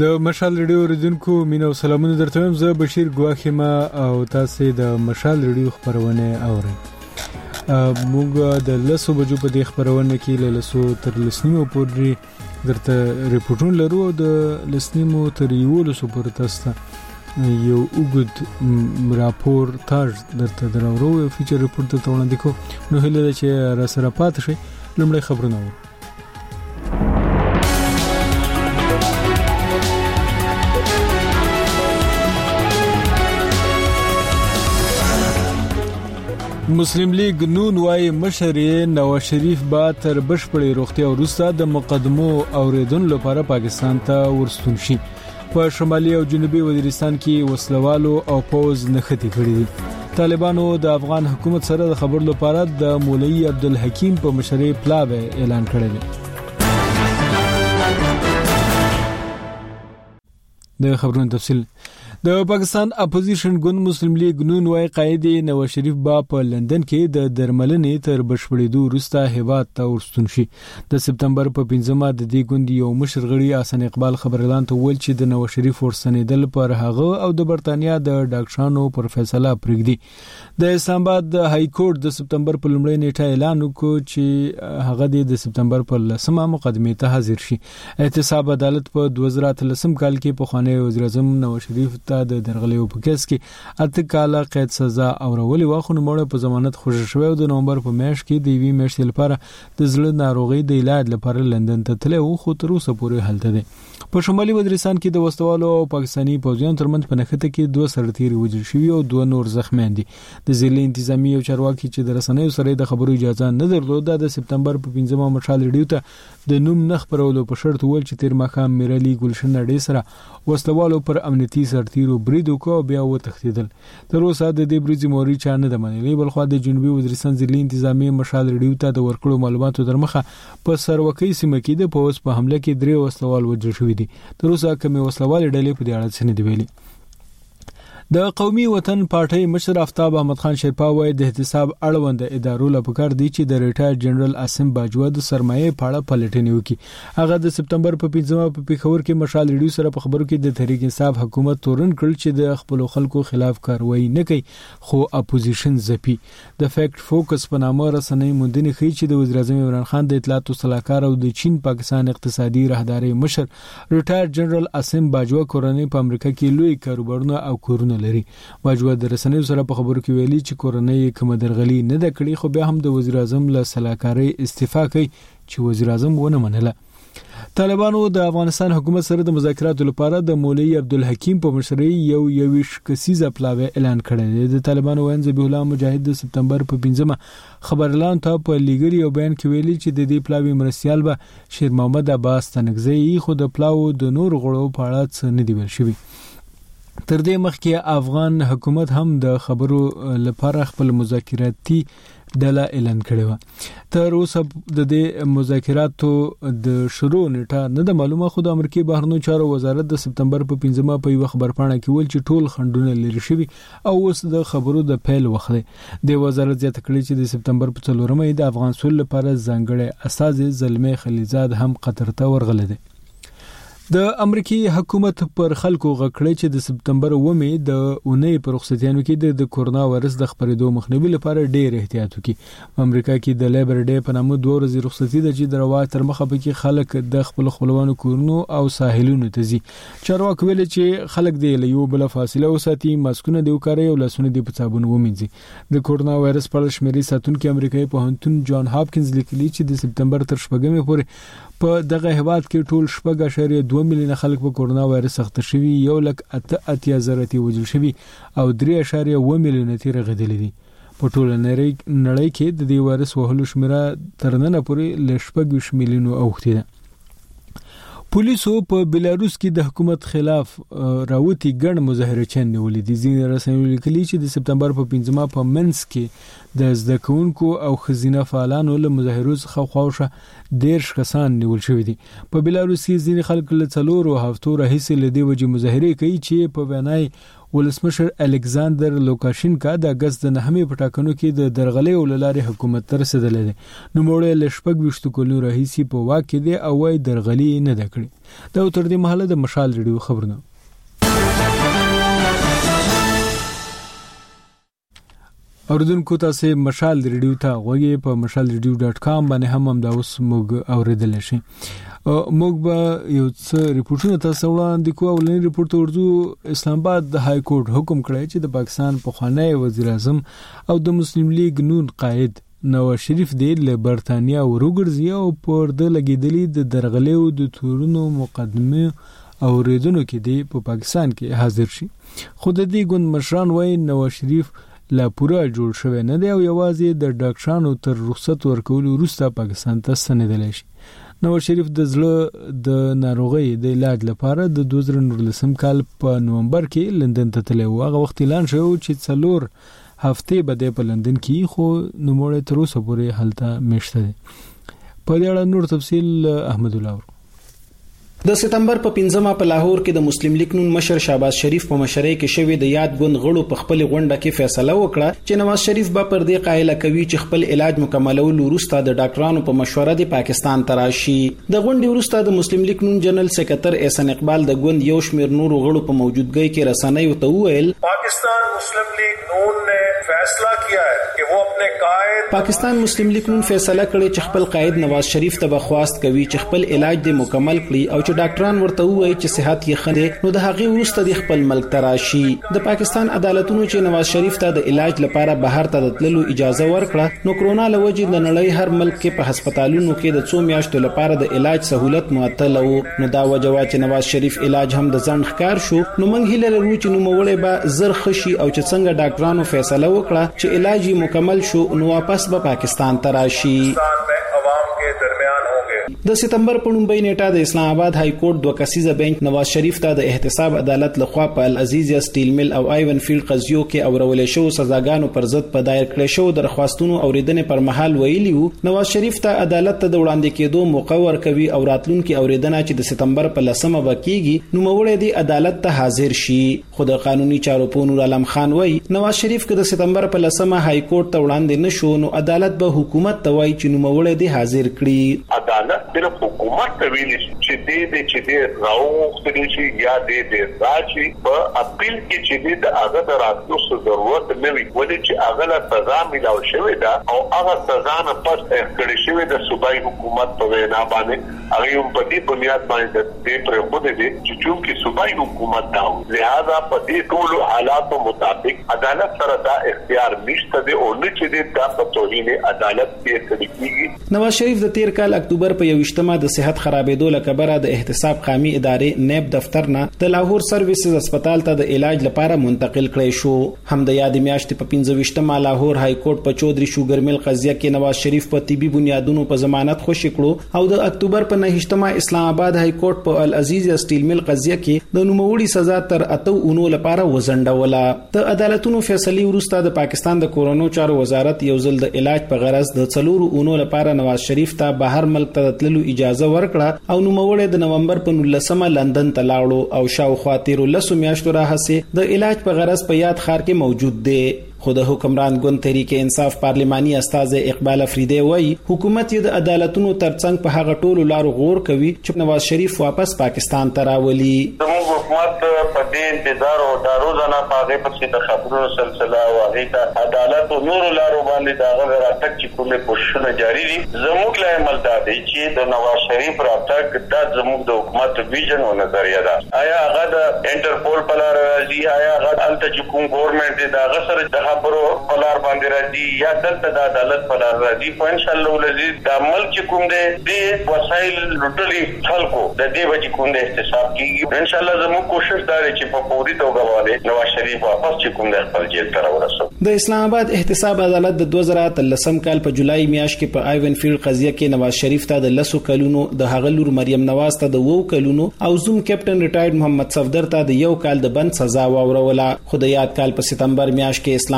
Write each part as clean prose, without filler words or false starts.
د مشال ریډیو اوریدونکو مینه او سلامونه درته وایم. زه بشیر ګواخی ما او تاسو د مشال ریډیو خبرونه اورئ. موږ د لسو بجو په دې خبرونه کې له لسو تر لسنیمو پورې درته ریپورتونه لرو. د لسنیمو تر یولسو پورې تاسو یو اوږد راپورتاژ درته درورو، یو فیچر ریپورت درته وړاندې کوو. نو هیله ده چې راسره پاتې شئ. لومړی خبرونه اورو. مسلم لیگ نون وايي مشر نواز شریف با تر بشپړې روغتیا وروسته د مقدمو اوریدونکو لپاره پاکستان ته ورستون شي. په شمالي او جنوبي وزیرستان کې وسلوالو او پوز نښتې کړې دي. طالبانو د افغان حکومت سره د خبرو لپاره د مولوي عبدالحکیم په مشرۍ پلاوی اعلان کړی دی. د خبرونو تفصیل. د پاکستان اپوزیشن ګوند مسلم لیگ نون وايي قائد نواز شریف با په لندن کې د درملنې تر بشپړېدو وروسته هیواد ته ورستون شي. د سپتمبر په 15مه د دې ګوند یو مشر غړي حسن اقبال خبرلان ته ویل چې د نواز شریف ورستنېدل پر هغه او د برتانیا د ډاکټرانو پر فیصله پرېږدي. د اسلام آباد د های کورټ د سپتمبر په لومړۍ نیټه اعلان وکړ چې هغه د سپتمبر په 10مه مقدمې ته حاضر شي. احتساب عدالت په 2013 کال کې په خوانی وزیر اعظم نواز شریف د درغلیو په کیس کې 8 کاله قید سزا اورولې واخو نوموړی په ضمانت خوشی شوی او د نومبر په میاشت کې د وی میاشتې لپاره د زړه ناروغي د علاج لپاره لندن ته تللی او خو تر اوسه پورې هلته دی. په شمالي وزیرستان کې د وسوالو او پاکستاني پوځیانو ترمنځ په نښته کې 2 سرتیري وژل شوي او 2 نور زخمیان دي. د ضلع انتظامی او چارواکي چې د رسنیو سره د خبرو اجازه نه درلوده د سپتمبر په 15مه مشال ریډیو ته د نوم نه خبرولو په شرط ول چې تیر ماښام میرالي ګلشن نړۍ سره وسوالو پر امنیتي سرتیرو برید وکړ بیا وتښتیدل. تر اوسه د دې بریدي موري چا نه د منلې، بلخو د جنوبي وزیرستان ضلع انتظامی مشال ریډیو ته د ورکړو معلوماتو درمخه په سروکۍ سیمه کې د پوز په حمله کې 3 وسوال وژل شوي دي. تر اوسه کومې وسوال ډلې په دې اړه څه نه دی ویلي. د قومي وطن پارټۍ مشر آفتاب احمد خان شیرپا وايي د احتساب اړوند ادارو لپاره دي چې د ریټایر جنرال عاصم باجوه د سرمایې په اړه پلټنې وکړي. هغه د سپتمبر په 15مه په پیښور کې مشال ریډیو سره په خبرو کې د تحریک انصاف حکومت تورن کړل چې د خپل خلکو خلاف کاروایی نه کوي خو اپوزیشن زپی. د فیکټ فوکس په نامه رسنۍ موندنې ښیي چې د وزیر اعظم عمران خان د اطلاعاتو صلاحکار او د چین پاکستان اقتصادي راهداري مشر ریټایر جنرال عاصم باجوه کورنۍ په امریکا کې لوی کاروبارونه او کورونه لري. باجوه د رسنیو سره په خبرو کې ویلي چې کورنۍ کوم درغلي نه د کړي خو بیا هم د وزیر اعظم له صلاحکارۍ استعفا کوي چې وزیر اعظم ونه منله. طالبانو د افغانستان حکومت سره د مذاکراتو لپاره د مولوي عبدالحکیم په مشرۍ یو کسیزه پلاوی اعلان کړی دی. د طالبانو وین ذبیح الله مجاهد د سپتمبر په 15مه خبرلان ته په لیګري او بیان کې ویلي چې د دې پلاوی مرستیال به شیر محمد عباس تنگزی خو د پلاو د نور غړو په اړه څه نه دی ویل شوی. تر دې مخکې افغان حکومت هم د خبرو لپاره خپل مذاکراتي ډله اعلان کړې و. تر اوسه د دې مذاکراتو د شروع نیټه نه د معلومه، خو د امریکای بهرنیو چارو وزارت د سپتمبر په 15مه په یو خبرپاڼه کې ویل چې ټول خنډونه لري شوي او اوس د خبرو د پیل وخت دی. د وزارت زیاته کړې چې د سپتمبر په 4مه د افغان سول لپاره ځانګړی استازي زلمي خلیزاد هم قطر ته ورغلی دی. د امریکای حکومت پر خلکو غکړې چې د سپتمبر 1مه د اونۍ پر رخصتیانو کې د کورونا وایرس د خپرېدو مخنیوي لپاره ډېر احتیاط وکړي. امریکا کې د لیبر ډے په نامه 2 ورځې رخصتي ده چې د رواج تر مخه پکې خلک د خپل خپلوانو کورونو او ساحلونو ته ځي. چارواکي ویل چې خلک د یو بل فاصله وساتي، ماسکونه د وکړي او لاسونه د په صابون ومینځي. د کورونا وایرس په اړه شمیرې ساتونکو امریکایي پوهنتون جان هاپکینز لیکلي چې د سپتمبر تر 4مه پورې په دغه هیواد کې ټول 2.2 میلیون خلک په کورونا وایرس اخته شوي، 1,80,000 وژل شوي او 3.1 میلیون تیر غدلې دي. په ټول نړۍ کې د دې وایرس وهلو شمیره تر نن پورې ل 2 میلیون اوښتې ده. پولیسو په بلاروس کې د حکومت خلاف راوتی ګڼ مظاهرچیان نیولې دي. ځینې رسنیو لیکلي چې د سپتمبر په 15مه په منځ کې د زده کوونکو او ښځینه فعالانو له مظاهرو څخه خواوشه 10 کسان نیول شوي دي. په بلاروس کې ځینې خلک له 4 هفتو راهیسې له دې وجې مظاهرې کوي چې په وینای ولسمشر الکساندر لوکاشینکا د اگست د 9 په ټاکنو کې د درغلې وللارې حکومت تر رسیدلې ده. نو موړ له شپږ وشتو کلو راهیسي په واک کې دی او وايي درغلې نه ده کړې. دا تر دې مهاله د مشال ریډیو خبرونه. اوردونکو تاسو مشال ریډیو ته غوږی په mashalradio.com باندې هم دا اوس موږ اوریدل شي. موږ به یو څه ریپورتونه تاسو وړاندې کوو. ولنی ریپورت اردو اسلام آباد د های کورټ حکم کړی چې د پاکستان پخوانی وزیر اعظم او د مسلم لیگ نون قائد نواز شریف د برتانیا ورګرځي او پر د لګیدلې د درغلیو د تورونو مقدمه اوریدونکو کې دی په پاکستان کې حاضر شي. خود دې ګوند مشران وایي نواز شریف لا پورا جوړ شوی نه دی او یوازې د ډاکټرانو تر رخصت ورکولو وروسته پاکستان ته ستنېدل شي. نواز شریف د زړه د ناروغۍ د علاج لپاره د 2019 کال په نومبر کې لندن ته تللی و. هغه وخت اعلان شو چې 4 هفته به په لندن کې خو نوموړی تر اوسه پورې هلته میشته دی. په دې اړه نور تفصیل احمد الله. د سپتمبر په 15 په لاهور کې د مسلم لیگ نون مشر شهباز شریف په مشرۍ کې شوې د یاد ګوند غړو په خپل غونډه کې فیصله وکړه چې نواز شریف به پر دې قایله کوي چې خپل علاج مکملول وروسته د ډاکټرانو په مشوره د پاکستان ته راشي. د غونډې وروسته د مسلم لیگ نون جنرال سکرټر احسان اقبال د ګوند یو شمېر نورو غړو په موجودګۍ کې رسنیو ته وویل پاکستان مسلم لیگ نون نے فیصلہ کیا ہے کہ وہ اپنے قائد پاکستان مسلم لیگ نون فیصله کړې چې خپل قائد نواز شریف ته بخواست کوي چې خپل علاج د مکمل کړي او چې ډاکټران ورته وایي چې صحت یې خنده نو د هغې وروسته د خپل ملک ته راشي. د پاکستان عدالتونو چې نواز شریف ته د علاج لپاره بهر ته تللو اجازه ورکړه نو کرونا لوجې د نړۍ هر ملک کې په هسپتالونو کې د 2 میاشتو لپاره د علاج سہولت معطل وو. نو دا وجه وا چې نواز شریف علاج هم د ځنډ ښکار شو. نو موږ هیله لرو چې نوموړی به زر خشي او چې څنګه ډاکټرانو فیصله وکړه چې علاج یې مکمل شو نو واپس به پاکستان ته راشي. د سپتمبر په 9 نیټه د اسلام آباد های کورټ 2 کسیزه بنچ نواز شریف ته د احتساب عدالت لخوا په العزیزیا سټیل مل او ایون فیلډ قضیو کې اورولې شو سزاګانو پر ضد په دایر کړې شو درخواستونو اوریدنې پر مهال ویلیو نواز شریف ته عدالت ته د وړاندې کېدو مقرر کوي او راتلونکي اوریدنه چې د سپتمبر په 10مه وکیږي نو موړې دی عدالت ته حاضر شي. خو د قانوني چارو په نور عالم خان وای نواز شریف که د سپتمبر په 10مه های کورټ ته وړاندې نشو نو عدالت به حکومت ته وای چې نو موړې دی حاضر کړي. عدالت د حکومت ته ویل چې دې راوختلی شي یا دې راځي په اپیل کې چې د هغه د راتلو ضرورت نه وي ولې چې هغه له سزا ملاو شوی دا او هغه سزا نه پس کړی شوی د صوبایي حکومت په وینا باندې هغه په دې بنیاد باندې د پر خود دې چې چونکی صوبایي حکومت دا لہذا په دې ټول حالاتو مطابق عدالت سره دا اختیار نشته دی او نه چې دا په توهین عدالت کې کېږي. نواز شریف د تیر کال اکتوبر په 21مه د صحت خرابېدو لکبره د احتساب قومي ادارې نیب دفتر نه د لاهور سرویسز هسپتال ته د علاج لپاره منتقل کړی شو. هم د یاد میاشتې په 25مه لاهور های کورټ په چودري شوګر مل قضیه کې نواز شریف په طبي بنیادونو په ضمانت خوشی کړو او د اکتوبر په 9مه اسلام آباد های کورټ په العزیزیا سټیل مل قضیه کې د نوموړي سزا تر 8 اونو لپاره وزنډوله. د عدالتونو فیصله وروسته د پاکستان د کورونو چارو وزارت یو ځل د علاج په غرض د 4 اونو لپاره نواز شریف ته بهر ملک ته تللو اجازه ورکړه او نوموړی د نومبر په 19مه لندن ته لاړو او شاوخوا 13 میاشتو راهسې د علاج په غرض په یاد ښار کې موجود دی. خود حکمران ګوند تحریک انصاف پارلماني استاد اقبال افریدی وایي حکومت یې د عدالتونو ترڅنګ په هغه ټولو لارو غور کوي چې نواز شریف واپس پاکستان ته راولي. زموږ حکومت په دې انتظار او د روزانه پاغه پسې د خبرونو سلسله او هغه ته عدالت او نور لارو باندې دا غوړ راتګ چې کومه کوششونه جاری دي. زموږ له عمل دا دی چې د نواز شریف راتګ د زموږ د حکومت ویژن او نظریه ده. آیا هغه د انټرپول په لار راځي آیا هغه الته چې کوم ګورنمنت دا غسر خبرو پلار باندې راځي یا دلته د عدالت پلار راځي په ان شاء الله ولزي د عمل چې کوم دي د وسایل لټلي خلکو د دې وجې کوم د احتساب کیږي ان شاء الله زموږ کوشش دا دی چې په فوري توګه باندې نواز شریف واپس چې کوم د خپل جیل ته راورسو. د اسلام آباد احتساب عدالت د 2013 کال په جولای میاشت کې په ایون فیلډ قضیه کې نواز شریف ته د 10 کلونو د هغه لور مریم نواز ته د 2 کلونو او زوم کیپټن ریټایرډ محمد صفدر ته د 1 کال د بند سزا واوروله. خو د یاد کال په سپتمبر میاشت کې اسلام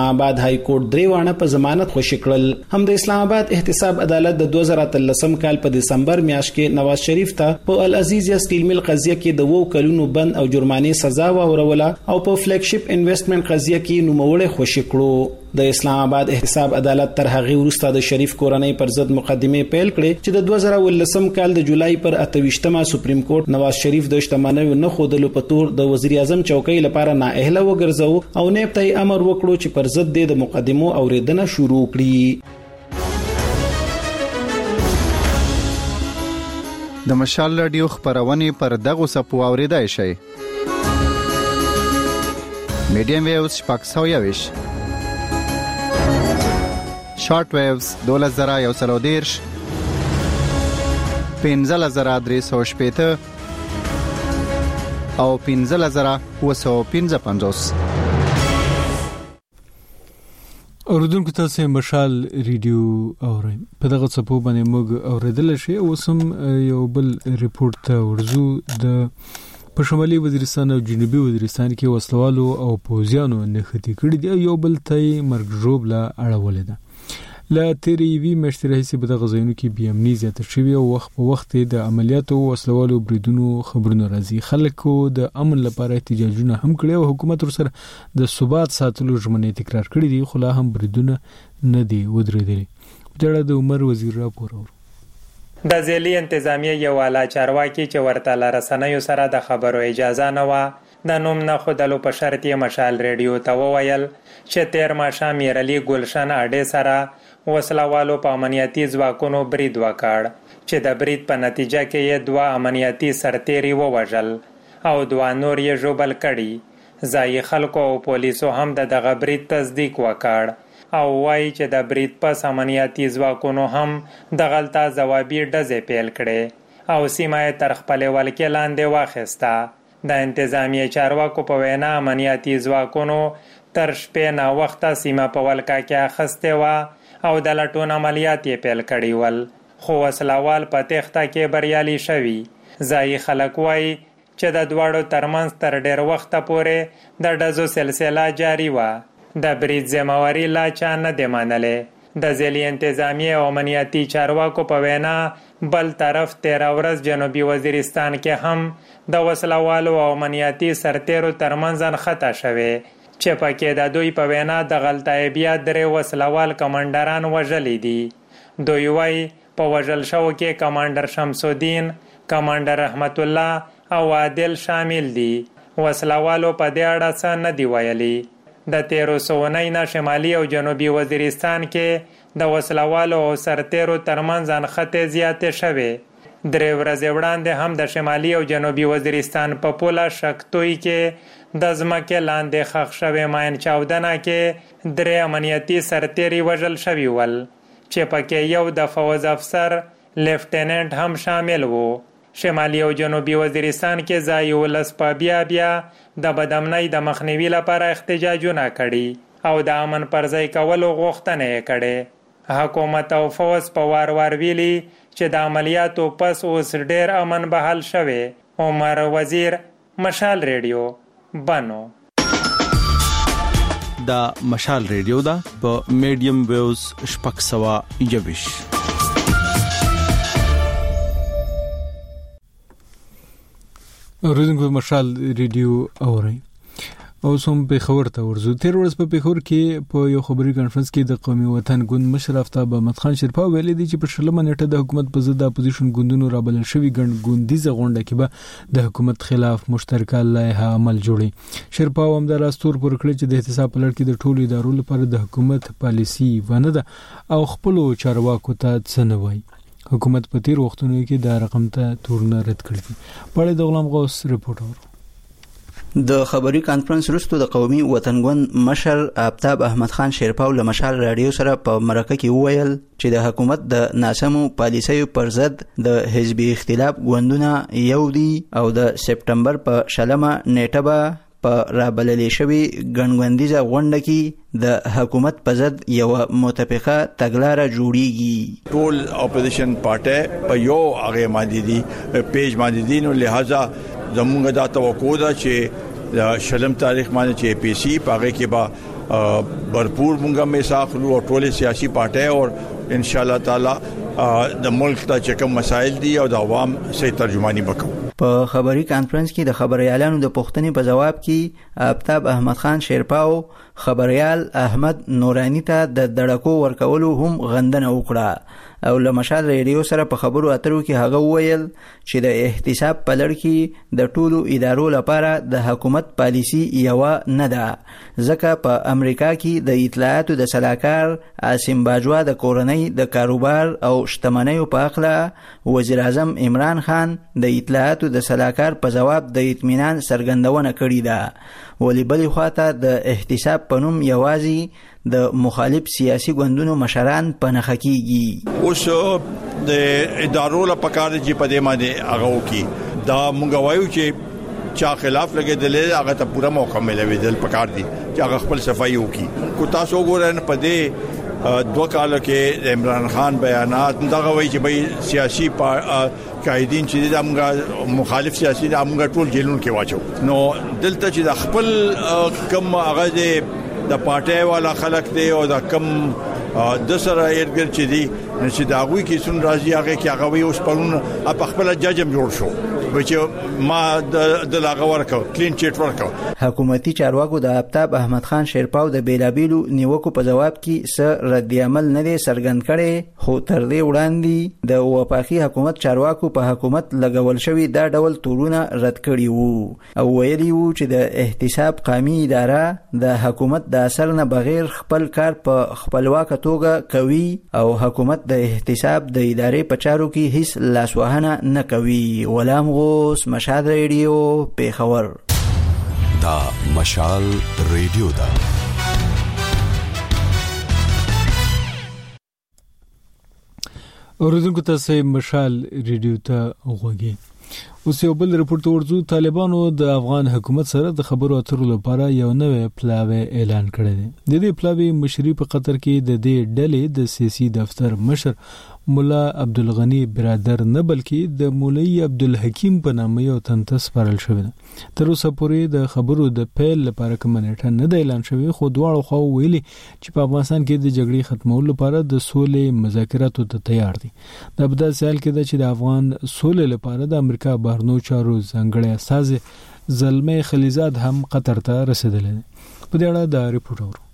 اسلام آباد های کورټ 3 وانه په ضمانت خوشی کړل. هم د اسلام آباد احتساب عدالت د 2013 کال په دسمبر میاشت کې نواز شریف ته په العزیزیا سټیل میل قضیه کې د 2 کلونو بند او جرمانه سزا وروله او په فلیګ شپ انویسټمنټ قضیه کې نوموړی خوشی کړو. د اسلام آباد احتساب عدالت تر هغه وروسته د شریف کورنۍ پر ضد مقدمه پیل کړې چې د 2013 کال د جولای پر 28مه سپریم کورټ نواز شریف د شتمنیو نه خودلو په تور د وزیر اعظم چوکۍ لپاره نااهله وګرځاو او نیب ته امر وکړو چې پر ضد د مقدمو اوریدنه شروع کړي. د مشال رادیو خبرونه پر دغه سپو اوریدای شي. میډیم ویوز پاکستاویش شارټ ویوز 2130 15350 او 15955. اوردونکو تاسو مشال ریډیو اورئ. په دغه څپو باندې موږ اوریدل شي. اوسم یو بل ریپورت ته ورزو. د په شمالي وزیرستان او جنوبي وزیرستان کې وسلوالو او پوځیانو نښتې کړې دي. یو بل ته مرګ ژوب لا اړولې ده. لا تیری وی مشتری حساب د غزاینو کې بیا امنی زیاته شوی او وخت په وخت د عملیاتو وسلوالو بریدونو خبرونه راځي. خلکو د امن لپاره احتجاجونه هم کړي او حکومت سره د ثبات ساتلو ژمنې تکرار کړې دي خو لا هم بریدونه نه دي ودرېدلي. د عمر وزیر راپور د ځلې انتظامیه یو اعلی چارواکي چې ورته لرسنیو سره د خبرو اجازه نه و د نوم نه خودلو په شرط یې مشال ریډیو ته وویل چې تیر ماښام میرعلي ګلشن اډې سره وسلوالو په امنیتي ځواکونو برید وکړ چې د برید په نتیجه کې یې 2 امنیتي سرتیري ووژل او 2 نور یې ژوبل کړي. ځایي خلکو او پولیسو هم دغه برید تصدیق وکړ او وایي چې د برید پس امنیتي ځواکونو هم دغلته ځوابي ډزې پیل کړې او سیمه یې تر خپلې ولکې لاندې واخیسته. د انتظامیه چارواکو په وینا امنیتي ځواکونو تر شپې ناوخته سیمه په ولکه کې اخیستې وه او د لټون عملیات یې پیل کړي ول خو وسلوال په تېښته کې بریالي شوي. ځایي خلک وایي چې د دواړو ترمنځ تر ډېر وخته پورې د ډزو سلسله جاري وه. د برید ذمهواري لا چا نه دی منلې. د ځلې انتظامیه او امنیتي چارواکو په وینا بل طرف 13 ورځ جنوبي وزیرستان کې هم د وسلوالو او امنیتي سرتیرو ترمنځ نښته شوې چې پکې د دوی په وینا د غلطۍ بیا 3 وسلوال کمانډران وژلي دي. دوی وایي په وژل شوو کې کمانډر شمس الدین، کمانډر رحمت الله او عادل شامل دي. وسلوالو په دې اړه څه نه دی ویلي. د 13 نه شمالي او جنوبي وزیرستان کې د وسلوالو او سرتیرو ترمنځ نښتې زیاتې شوې. 3 ورځې وړاندې هم د شمالي او جنوبي وزیرستان په پوله شکتوی کې د ځمکې لاندې ښخ شوې ماین چاودنه کې 3 امنیتي سرتیري وژل شوي ول چې پکې یو د فوز افسر لیفټیننټ هم شامل وو. شمالي او جنوبي وزیرستان کې ځایي ولس په بیا د بدامنۍ د مخنیوي لپاره احتجاجونه کړي او د امن پر ځای کولو غوښتنه یې کړې. حکومت او فوز په وار ویلي چې د عملیاتو پس اوس ډېر امن بحال شوی. عمر وزیر، مشال ریډیو، بنو. دا مشال ریډیو دا په میډیم ویوز 621. اوریدونکو مشال ریډیو اورئ. او سم په خبر ته ورزو. تیر ورځ په پیښور کې په یو خبري کانفرنس کې د قومي وطن ګوند مشر آفتاب احمد خان شیرپا ویلي دی چې په شلمه نیټه د حکومت په ضد اپوزیشن ګوندونو رابلل شوی ګوندیزه غونډه کې به د حکومت خلاف مشترکه لایحه عمل جوړي. شیرپا هم د راستور پر کړی چې د احتساب په لړ کې د ټولو ادارو لپاره د حکومت پالیسی ونه ده او خپل چارواکو ته څه نه وایي. حکومت په تیر وختونو کې دا رقم ته تورنه رد کړی. په د غلام غوث رپورټ اور د خبري کانفرنس وروسته د قومي وطن ګوند مشر آفتاب احمد خان شیرپا له مشال رادیو سره په مرکه کې وویل چې د حکومت د ناسمو پالیسیو پر ضد د حزبي اختلاف ګوندونه یو دي او د سپټمبر په شلمه نیټه به په رابللې شوی ګڼګوندیزه غونډه کې د حکومت په ضد یو متفقه تګلاره جوړیږي. ټول اپوزیشن پارټي په یو هغه باندې دي پیج باندې دي، نو لہذا زموږ دا توقع ده چې د شلم تاریخ باندې چې پی سی پاګه کې با भरपूर مونږه میساخلو او ټول سیاسي پارټي او ان شاء الله تعالی د ملک ته چې کوم مسایل دي او د عوام صحیح ترجمانی وکړو. په خبري کانفرنس کې د خبريالانو د پوښتنې په جواب کې آفتاب احمد خان شیرپاو خبريال احمد نورانی ته د دړکو ورکولو هم غندنه وکړه او له مشال ریډیو سره په خبرو اترو کې هغه وویل چې د احتساب په لړ کې د ټولو ادارو لپاره د حکومت پالیسی یو نه ده ځکه په امریکا کې د اطلاعاتو د سلاکار عاصم باجوا د کورنۍ د کاروبار او شتمنیو په اړه وزیر اعظم عمران خان د اطلاعاتو د سلاکار په جواب د اطمینان څرګندونه کړې ده ولی بلې خواته د احتساب په نوم یوازې د مخالف سیاسي ګوندونو مشران په نخښه کیږي. اوس د ادارو لپاره کار چې په دې باندې هغه وکي دا مونږ وایو چې چا خلاف لګیدل هغه ته پوره موقع ملوي دل پکار دي چې هغه خپل صفائی وکي. کو تاسو ګورئ په دې 2 کال کې عمران خان بیانات دا وایي چې به سیاسي قائدین چې د امغه مخالف سیاسي د امغه ټول جیلونو کې واچو نو دلته چې د خپل کم هغه د پارټي والا خلک دی او د کم د سره ایرګر چې دی چې دا غوي کې سن راځي هغه کې هغه وي اوس پرون په خپل ججم جوړ شو چې ما د لاغه ورکو کلین چیټ ورکو. حکومتي چارواکو د آفتاب احمد خان شیرپاو د بیلابیلو نیوکو په جواب کې س رد عمل نه څرګند کړي خو تر دې وړاندې د وفاقي حکومت چارواکو په حکومت لګول شوی دا ډول تورونه رد کړي وو او ویلي وو چې د احتساب قومي اداره د حکومت د اثر نه بغیر خپل کار په خپلواکه توګه کوي او حکومت د احتساب د ادارې په چارو کې هیڅ لاسوهنه نه کوي. ولام غوس مشال ریډیو پیښور. دا مشال ریډیو دا اوریدونکو تاسو مشال ریډیو ته غوږی. اوس یو بل رپورت ورزو طالبانو د افغان حکومت سره د خبرو اترو لپاره یو نوې پلاوی اعلان کړی دی. د دې پلاوی مشري په قطر کې د دې ډلې د سیاسي دفتر مشر مولا عبدالغنی برادر نه بلکې د مولوی عبدالحکیم په نامه یو تنته سپارل شوی دی. تر اوسه پورې د خبرو د پیل لپاره کوم نیټه نه دی اعلان شوی خو دواړو خواو ویلي چې په افغانستان کې د جګړې ختمولو لپاره د سولې مذاکراتو ته تیار دي. دا په داسې حال کې ده چې د افغان سولې لپاره د امریکا بهرنیو چارو ځانګړی استازی زلمه خلیزاد هم قطر ته رسیدلی دی. په دې اړه د ریپورت اورو.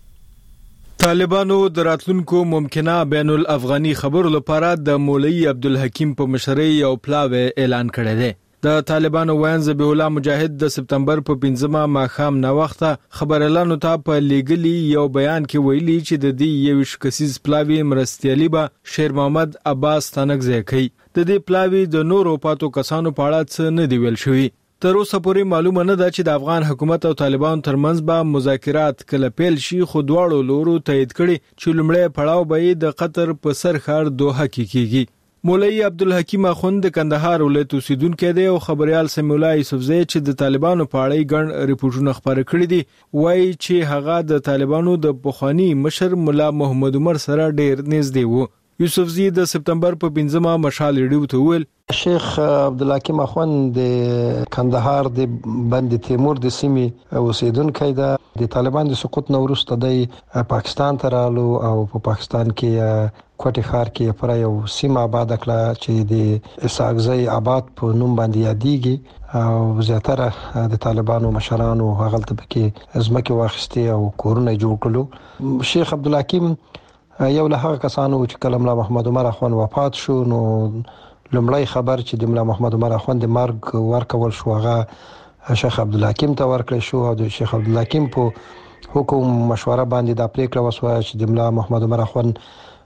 طالبانو د راتلونکو ممکنه بین الافغاني خبرو لپاره د مولوی عبدالحکیم په مشرۍ یو پلاوی اعلان کړی دی. د طالبانو وین ذبیح الله مجاهد د سپتمبر په 5مه ماښام نا وخته خبريالانو ته په لیګلی یو بیان کې ویلي چې د دې یو شکسیز پلاوی مرستيالي به شیر محمد عباس تنگزی کوي. د دې پلاوی د نورو پاتو کسانو په اړه څه نه دی ویل شوی. تر اوسه پورې معلومه نه ده چې د افغان حکومت او طالبانو ترمنځ به مذاکرات کله پیل شي خو دواړو لورو تایید کړي چې لومړی پړاو به د قطر په سر ښار دوحه کې کیږي. مولوی عبدالحکیم اخوند د کندهار ولایت اوسیدونکی دی او خبريال سمیع الله یوسفزی چې د طالبانو په اړه ګڼ ریپورتونه خبرې کړي دي وایي چې هغه د طالبانو د پخوانی مشر مولا محمد عمر سره ډیر نږدې وو. یوسفزی د سپتمبر په 5مه مشال ریډیو ته ویل شیخ عبدالحکیم اخوند د کندهار د بند تیمور د سیمې اوسیدونکی دی. د طالبان د سقوط نه وروسته د پاکستان ته رالو او په پاکستان کې کوټي ښار کې پر یو سیمه آباد کړه چې د اسحاقزی آباد په نوم باندې یادېږي او زیاتره د طالبانو مشرانو هغه ته کې ځمکه واخیستي او کورونه جوړ کړل. شیخ عبدالحکیم یو له هغه کسانو چې کله مولا محمد عمر اخوند وفات شو نو لومړی خبر چې د مولا محمد عمر اخوند د مرګ ورکول شو هغه شیخ عبدالحکیم ته ورکړل شو او د شیخ عبدالحکیم په حکم مشوره باندې دا پریکړه وشوه چې د مولا محمد عمر اخوند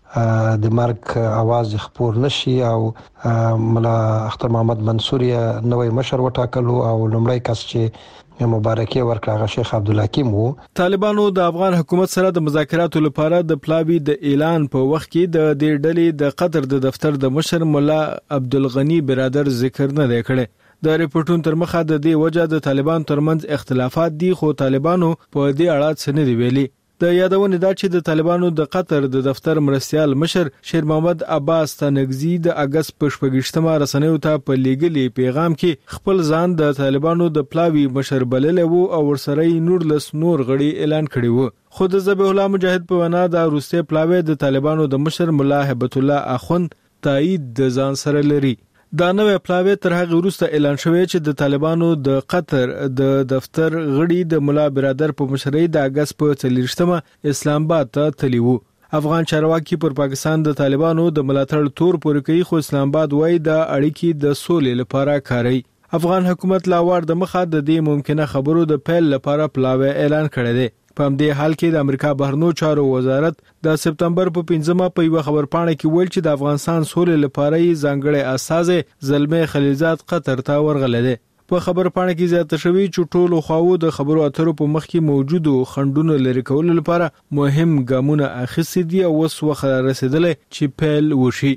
د مرګ आवाज خبر نشي او مولا اختر محمد منصور یې نوې مشر وټاکلو او لومړی کس چې مبارکي ورکړه شیخ عبدالحکیم وو. طالبانو د افغان حکومت سره د مذاکراتو لپاره د پلاوی د اعلان په وخت کې د دې ډلې د قطر د دفتر د مشر مولا عبدالغنی برادر ذکر نه دی کړی. د ریپورتونو تر مخه د دې وجه د طالبان ترمنځ اختلافات دي خو طالبانو په دې اړه څه نه دی ویلي. د یادونې دا چې د طالبانو د قطر د دفتر مرستيال مشر شیر محمد عباس تنگزی د اگست په 28مه رسنیو ته په لیګلي پیغام کې خپل ځان د طالبانو د پلاوی مشر بللی وو او ورسره نور غړي اعلان کړی وو. خود ذبیح الله مجاهد په وینا د روسي پلاوی د طالبانو د مشر مولا هبت الله اخوند تایید د ځان سره لري. دا نوې پلاوی تر هغه وروسته اعلان شوی چې د طالبانو د قطر د دفتر غړي د مولا برادر په مشرۍ د اگست په 30مه اسلام آباد ته تللی وو. افغان چارواکي پر پاکستان د طالبانو د ملاتړ تور پورې کوي خو اسلام آباد وایي د اړیکې د سولې لپاره کاروي. افغان حکومت لاوار د مخه د دې ممکنه خبرو د پیل لپاره پلاوی اعلان کړی دی. په همدې حال کې د امریکا بهرنیو چارو وزارت د سپتمبر په 15مه په یو خبرپاڼه کې ویل چې د افغانستان سولې لپاره یې ځانګړی استازی زلمي خلیلزاد قطر ته ورغلی دی. په خبرپاڼه کې زیاته شوی چې ټولو خواو د خبرو اترو په مخ کې موجودو خندونو لري کولو لپاره مهم ګامونه اخیستي دي او اوس وخت رسیدلی چې پیل وشي.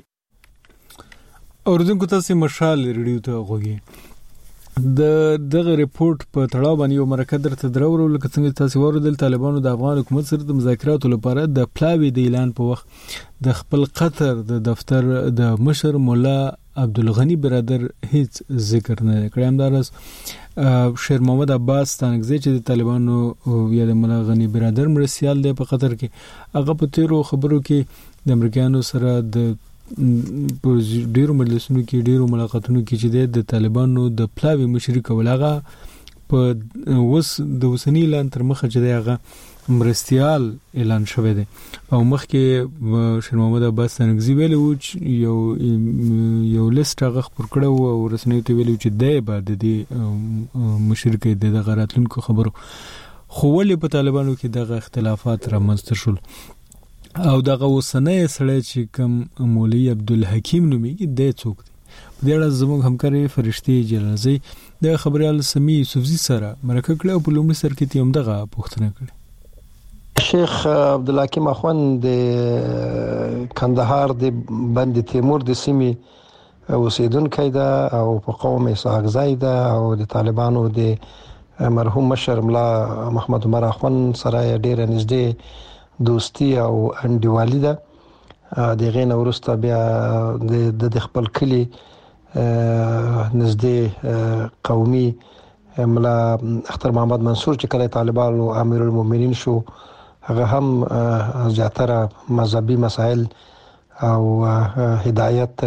اوردونکو تاسو مشال ریډیو ته غوږی دغه ریپورت په تړاو باندې یو مرکه درته درورو لکه څنګه تاسو ورودل طالبانو د افغان حکومت سره د مذاکراتو لپاره د پلاوی د اعلان په وخت د خپل قطر د دفتر د مشر مولا عبدالغنی برادر هیڅ ذکر نه کړی. همدارس شیر محمد عباس تنگزی چې د طالبانو یا د مولا غنی برادر مرستيال دی په قطر کې هغه په تیرو خبرو کې د امریکایانو سره د په ډیرو مجلسونو کې ډیرو ملاقاتونو کې چې د طالبانو د پلاوی مشري کولاغه په د وسنی اعلان تر مخه چې هغه مرستيال اعلان شوی دی او مخکې شیر محمد عباس تنگزی ویلو چې یو لیست هغه خبر کړو او رسنیو ته ویلو چې دای بعد د مشرکې د غراتلونکو خبرو خو ولې په طالبانو کې دغه اختلافات رامنځته شول او دغه وسنۍ سړی چې کوم مولوی عبدالحکیم نومېږي د څوک دی. په دې اړه زموږ همکاري فرشتي جلازي د خبريال سمي یوسفزي سره مرکه کړه او په لومړي سر کې هم دغه پوښتنه کړه. شیخ عبدالحکیم اخوند د کندهار د بند تیمور د سیمې اوسیدونکی ده او په قوم اسحاق زای ده او د طالبانو د مرحوم مشر مولا محمد عمر اخوند سره ډیره نږدې دوستی او انډیوالي ده. د غین ورسته بیا د خپل کلی نږدې قومي مولا اختر محمد منصور چې کله طالبانو امیر المؤمنین شو هغه هم زیاتره مذهبي مسائل او هدایت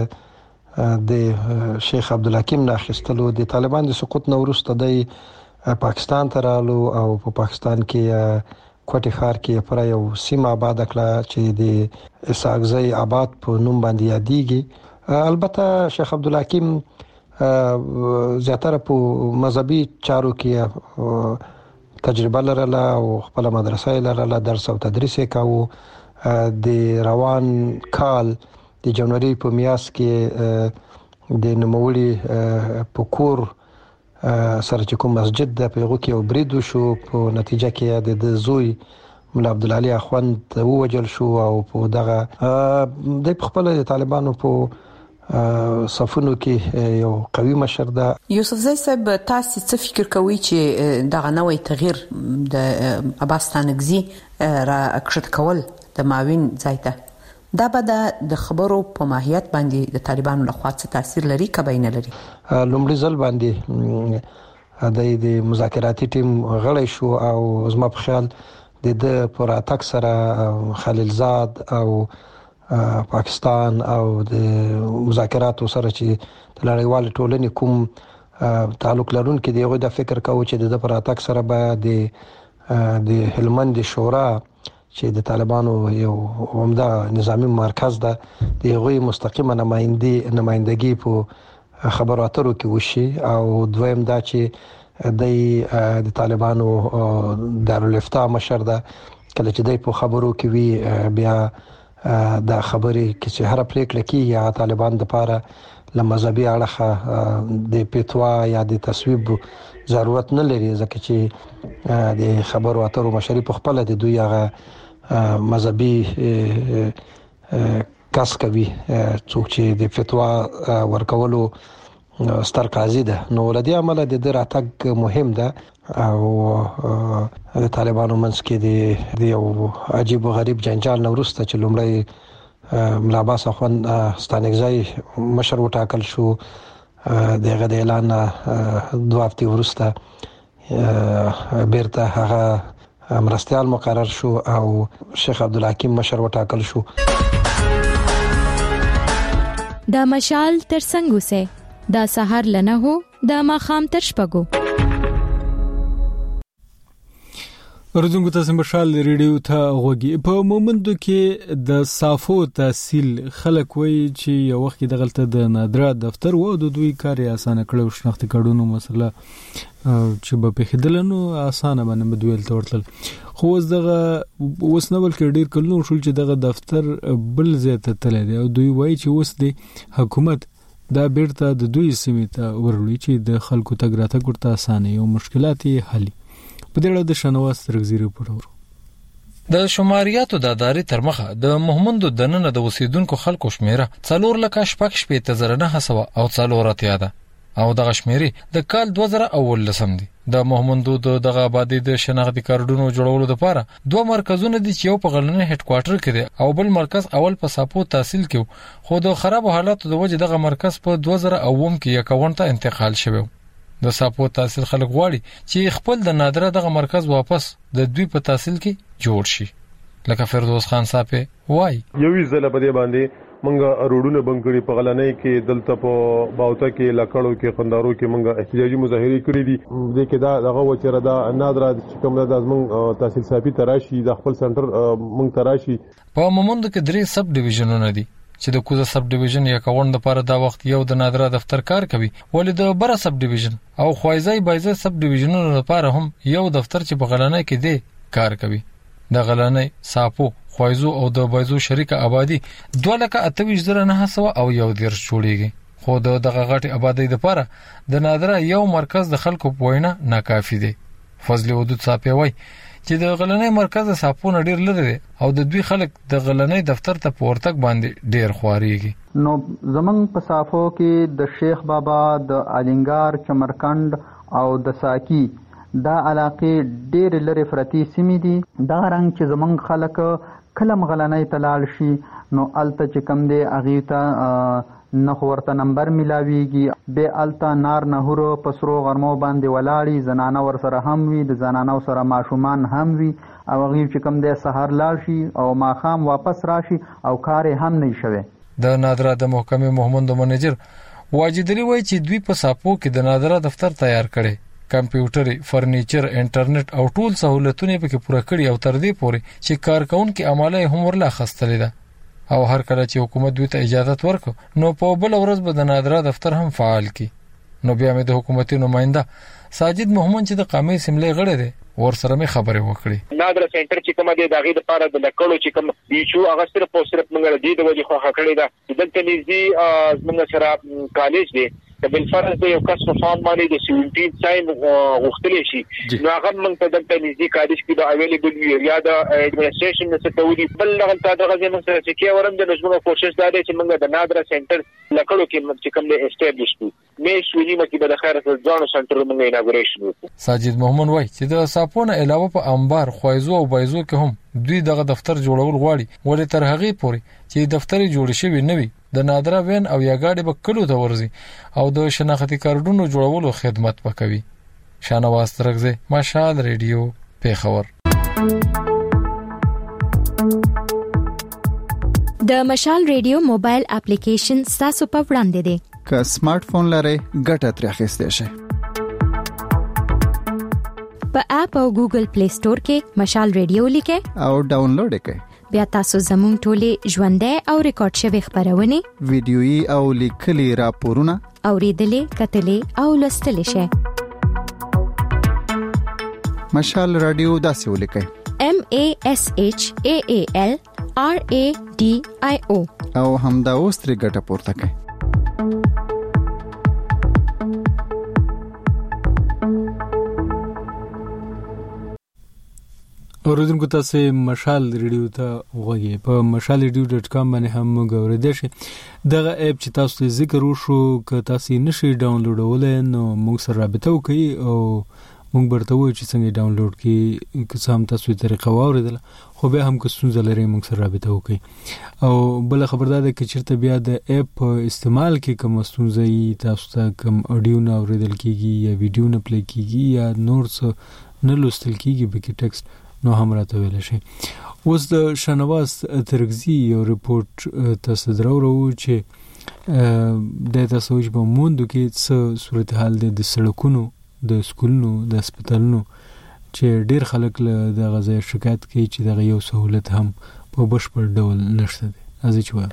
د شیخ عبدالحکیم نه اخیستلو. د طالبان د سقوط نه وروسته د پاکستان ته رالو او په پاکستان کې کوټی ښار کې پر یو سیمه آباد کړه چې د اسحاق زای آباد په نوم باندې یادېږي. البته شیخ عبدالحکیم زیاتره په مذهبي چارو کې تجربه لرله او خپل مدرسې لرله درس او تدریس کاوه. د روان کال د جنوري په میاشت کې د نوموړي په کور سره چې کوم مسجد د پیغو کې او بریدو شو په نتیجه کې د زوی مولا عبدالعلی اخوند ووجل شو او په دغه د خپل طالبانو په صفونو کې یو قوي مشر ده. یوسف زئی صاحب تاسو څه فکر کوئ چې دغه نوې تغییر د عباس تنگزی را اکشت کول د ماوین ځای ته دا به د خبرو په ماهیت باندې د طالبانو لخوا څه تاثیر لري کبه نه لري؟ لومړی ځل باندې د مذاکراتي ټیم غړی شو او زما په خیال د پر اتاک سره خلیلزاد او پاکستان او د مذاکراتو سره چې د نړیوال ټولنې کوم تعلق لرونکي دی غوډه فکر کوي چې د پر اتاک سره به د هلمند شورا چې د طالبانو یو عمده نظامی مرکز ده د غوي مستقیمه نمائندګي په خبرو اترو کې وشي او دویم دا چې د طالبانو دارالفتاء مشر ده کله چې د په خبرو کې وی بیا د خبرې کې چې هر پریکړه کې یا طالبان د پاره لمذهبي اړه د پیتوا یا د تصویب ضرورت نه لري ځکه چې د خبرو اترو مشري په خپل د دوی هغه مذهبي کس کوي څوک چې د فتوا ورکولو ستر قاضي ده. نو ولدي عمل د راتګ مهم ده او د طالبانو منځ کې د یو عجیب او غریب جنجال نه وروسته چې لومړی ملا عباس اخوند ستانکزی مشر وټاکل شو، دغه د اعلان 2 هفتې وروسته بیرته هغه مرستیال مقرر شو او شیخ عبدالحکیم مشر وټاکل شو. دا مشال تر څنګه سه دا سحر لنه هو دا ماخام تر شپګو. ورځونکو تاسو مشال ریډیو ته غوږی. په مومندو کې د صافو تحصیل خلک وایي چې یو وخت د غلطه د نادرا دفتر و د دوی کار اسانه کړو، شناخت کارډونو مسله چې په خدلنو اسانه باندې مدویل تورتل. خو دغه وسنول کې ډیر کلو شول چې دغه دفتر بل زیاته تل دی او دوی وایي چې اوس د حکومت دا بیرته د دوی سیمې ته ورولي چې د خلکو تګ راتګ ورته اسانه او مشکلات یې حل. په دې اړه د شنواز ترغزی ریپورت اورو. د شماریاتو د ادارې تر مخه د محمندو دننه د اوسیدونکو خلکو شمیره 4,9,900 او 4 ده او دغه شمیرې د کال 2019 دي. د محمندو دغه آبادی د شناختی کارډونو جوړولو لپاره 2 مرکزونه دي چې یو په غلنه هډ کوارټر کې دی او بل مرکز اول په صافو تحصیل کې، خو د خراب حالاتو د وجه دغه مرکز په 2009 کې 51 ته انتقال شوی. د صافو تحصیل خلک غواړي چې خپل د نادره دغه مرکز واپس د دوی په تحصیل کې جوړ شي. لکه فردوس خان صاحب وای یوې ځله په دې باندې منګه روډونه بنګړي په غلنۍ کې دلته په باوته کې لکړو کې خندارو کې منګه احتجاجي مظاهره کړې دي. دې کې دا دغه وچره دا نادره چې کوم د ازمن تحصیل صافي تراشي د خپل سنټر مونږ تراشي. په مومند کې 3 سب ډیویژنونه دي چې د کوزه سب ډیویژن یا کاوند لپاره دا وخت یو د نادره دفتر کار کوي، ولې د بره سب ډیویژن او خوایزای بایزه سب ډیویژنونو لپاره هم یو دفتر چې په غلنۍ کې دی کار کوي. د غلنۍ، صافو، خوایزو او د بایزو شریکه آبادی 2,28,900 او 1 جوړیږي. خو دغه غټي آبادی لپاره د نادره یو مرکز د خلکو په وینا ناکافي دی. فضل ودود صاحب وای چې د غلنۍ مرکز صافو ډیر لري دی او د دوی خلک د غلنۍ دفتر ته پورتک باندې ډیر خواريږي. نو زمنګ په صافو کې د شیخ بابا، د الینګار، چمرکند او د ساکی دا علاقې ډیر لري فرتی سیمې دي. دا رنګ چې زمنګ خلک کلم غلنۍ تلال شي نو الته چې کم دی اغه ته نه ورته نمبر ملاويږي، به الته نار نهورو پسرو غرمو باندې ولاړی، زنانه ور سره هم وي، د زنانو سره ماشومان هم وي او غیب چې کم دی سحر لاړ شي او ماخام واپس راشي او کار هم نه شوي. د نادره د محکمې محمد منیجر واجدلی وای چې دوی په صافو کې د نادره دفتر تیار کړي، کمپیوټر، فرنیچر، انټرنیټ او ټول سہولتونه پکې پوره کړي او تر دې پورې چې کارکونکو عمله هم ورلا خستلې ده او هر کله چې حکومت دوی ته اجازه ورکړي نو په بل ورځ به د نادره دفتر هم فعال کی. نو بیا مې د حکومتي نماینده ساجد محمد چې د قومي اسمبلی غړی دی ور سره مې خبرې وکړې. نادره سنټر چې کومه دی دغه لپاره د لکړو چې کوم دی شو هغه صرف او صرف موږ د دې وجې خو خکړې ده چې دلته نږدې موږ سره کالج دی د بلفرض د یو کس په فارم باندې د 17 ساين وختلې شي نو هغه موږ ته دلته نږدې کالج کې د اویلیبل وی یا د اډمنستریشن څخه تولي بل هغه ته دغه موږ سره چې کې ورم د نظم کوشش دا دی چې موږ د نادره سنټر لکړو کې چې کوم دی اسټابلیش کړو مې شوینه مکه به د خیرت ځانو سنټر موږ اناګوریشن وکړو. ساجد محمد وای چې د صافونه علاوه په انبار، خوایزو او بایزو کې هم دوی دغه دفتر جوړول غواړي، ولې تر هغه پورې چې دفتر جوړ شوی نه وي د نادره وین او یا گاډي به کلو ته ورزي او د شناختی کارډونو جوړولو خدمت وکوي. شانواز ترغزه، مشال ریډیو، پیښور. د مشال ریډیو موبایل اپلیکیشن تاسو په وړاندې دی. که سمارټ فون لرئ ګټه ترې اخیستئ شئ. په اپ او ګوګل پلی سٹور کې مشال ریډیو لیکئ او ډاونلوډ کړئ. بیا تاسو زموږ ټولې ژوندۍ او ریکارډ شوی خبرونه، ویډیويي او لیکلي راپورونه اوریدلې، کتلې او لوستلې شئ. مشال رادیو داسې ولیکئ: MASHAALRADIO او همدا اوس ترې ګټه پورته کړئ. اوریدونکو تاسو مشال ریډیو ته وغږی په mashalradio.com باندې هم غوړیدئ شئ. دغه اپ چې تاسو ذکر وشو که تاسو نشئ ډاونلوډولای نو موږ سره رابطه وکړئ او مونږ برته وایو چې څنګه ډاونلوډ کړئ که څه هم تاسو طریقه واوریدل خو بیا هم که ستونزه لرئ مونږ سره رابطه وکړئ او بل خبر دا ده چې چیرته بیا د اپ استعمال کې کوم ستونزه ای تاسو ته کوم اډیو نه اوریدل کیږي یا ویډیو نه پلی کیږي یا نور څه نه لوستل کیږي به کې ټیکسټ نو هم راته ویل شي. اوس د شنواز ترغزي یو ریپورت تاسو درو چې د تاسو په موندو کې څه صورتحال ده د سړکونو د سکولونو د هسپتالونو چې ډیر خلک له د غذا شکایت کوي چې دغه یو سہولت هم په بشپړ ډول نشته دي. ازي چوي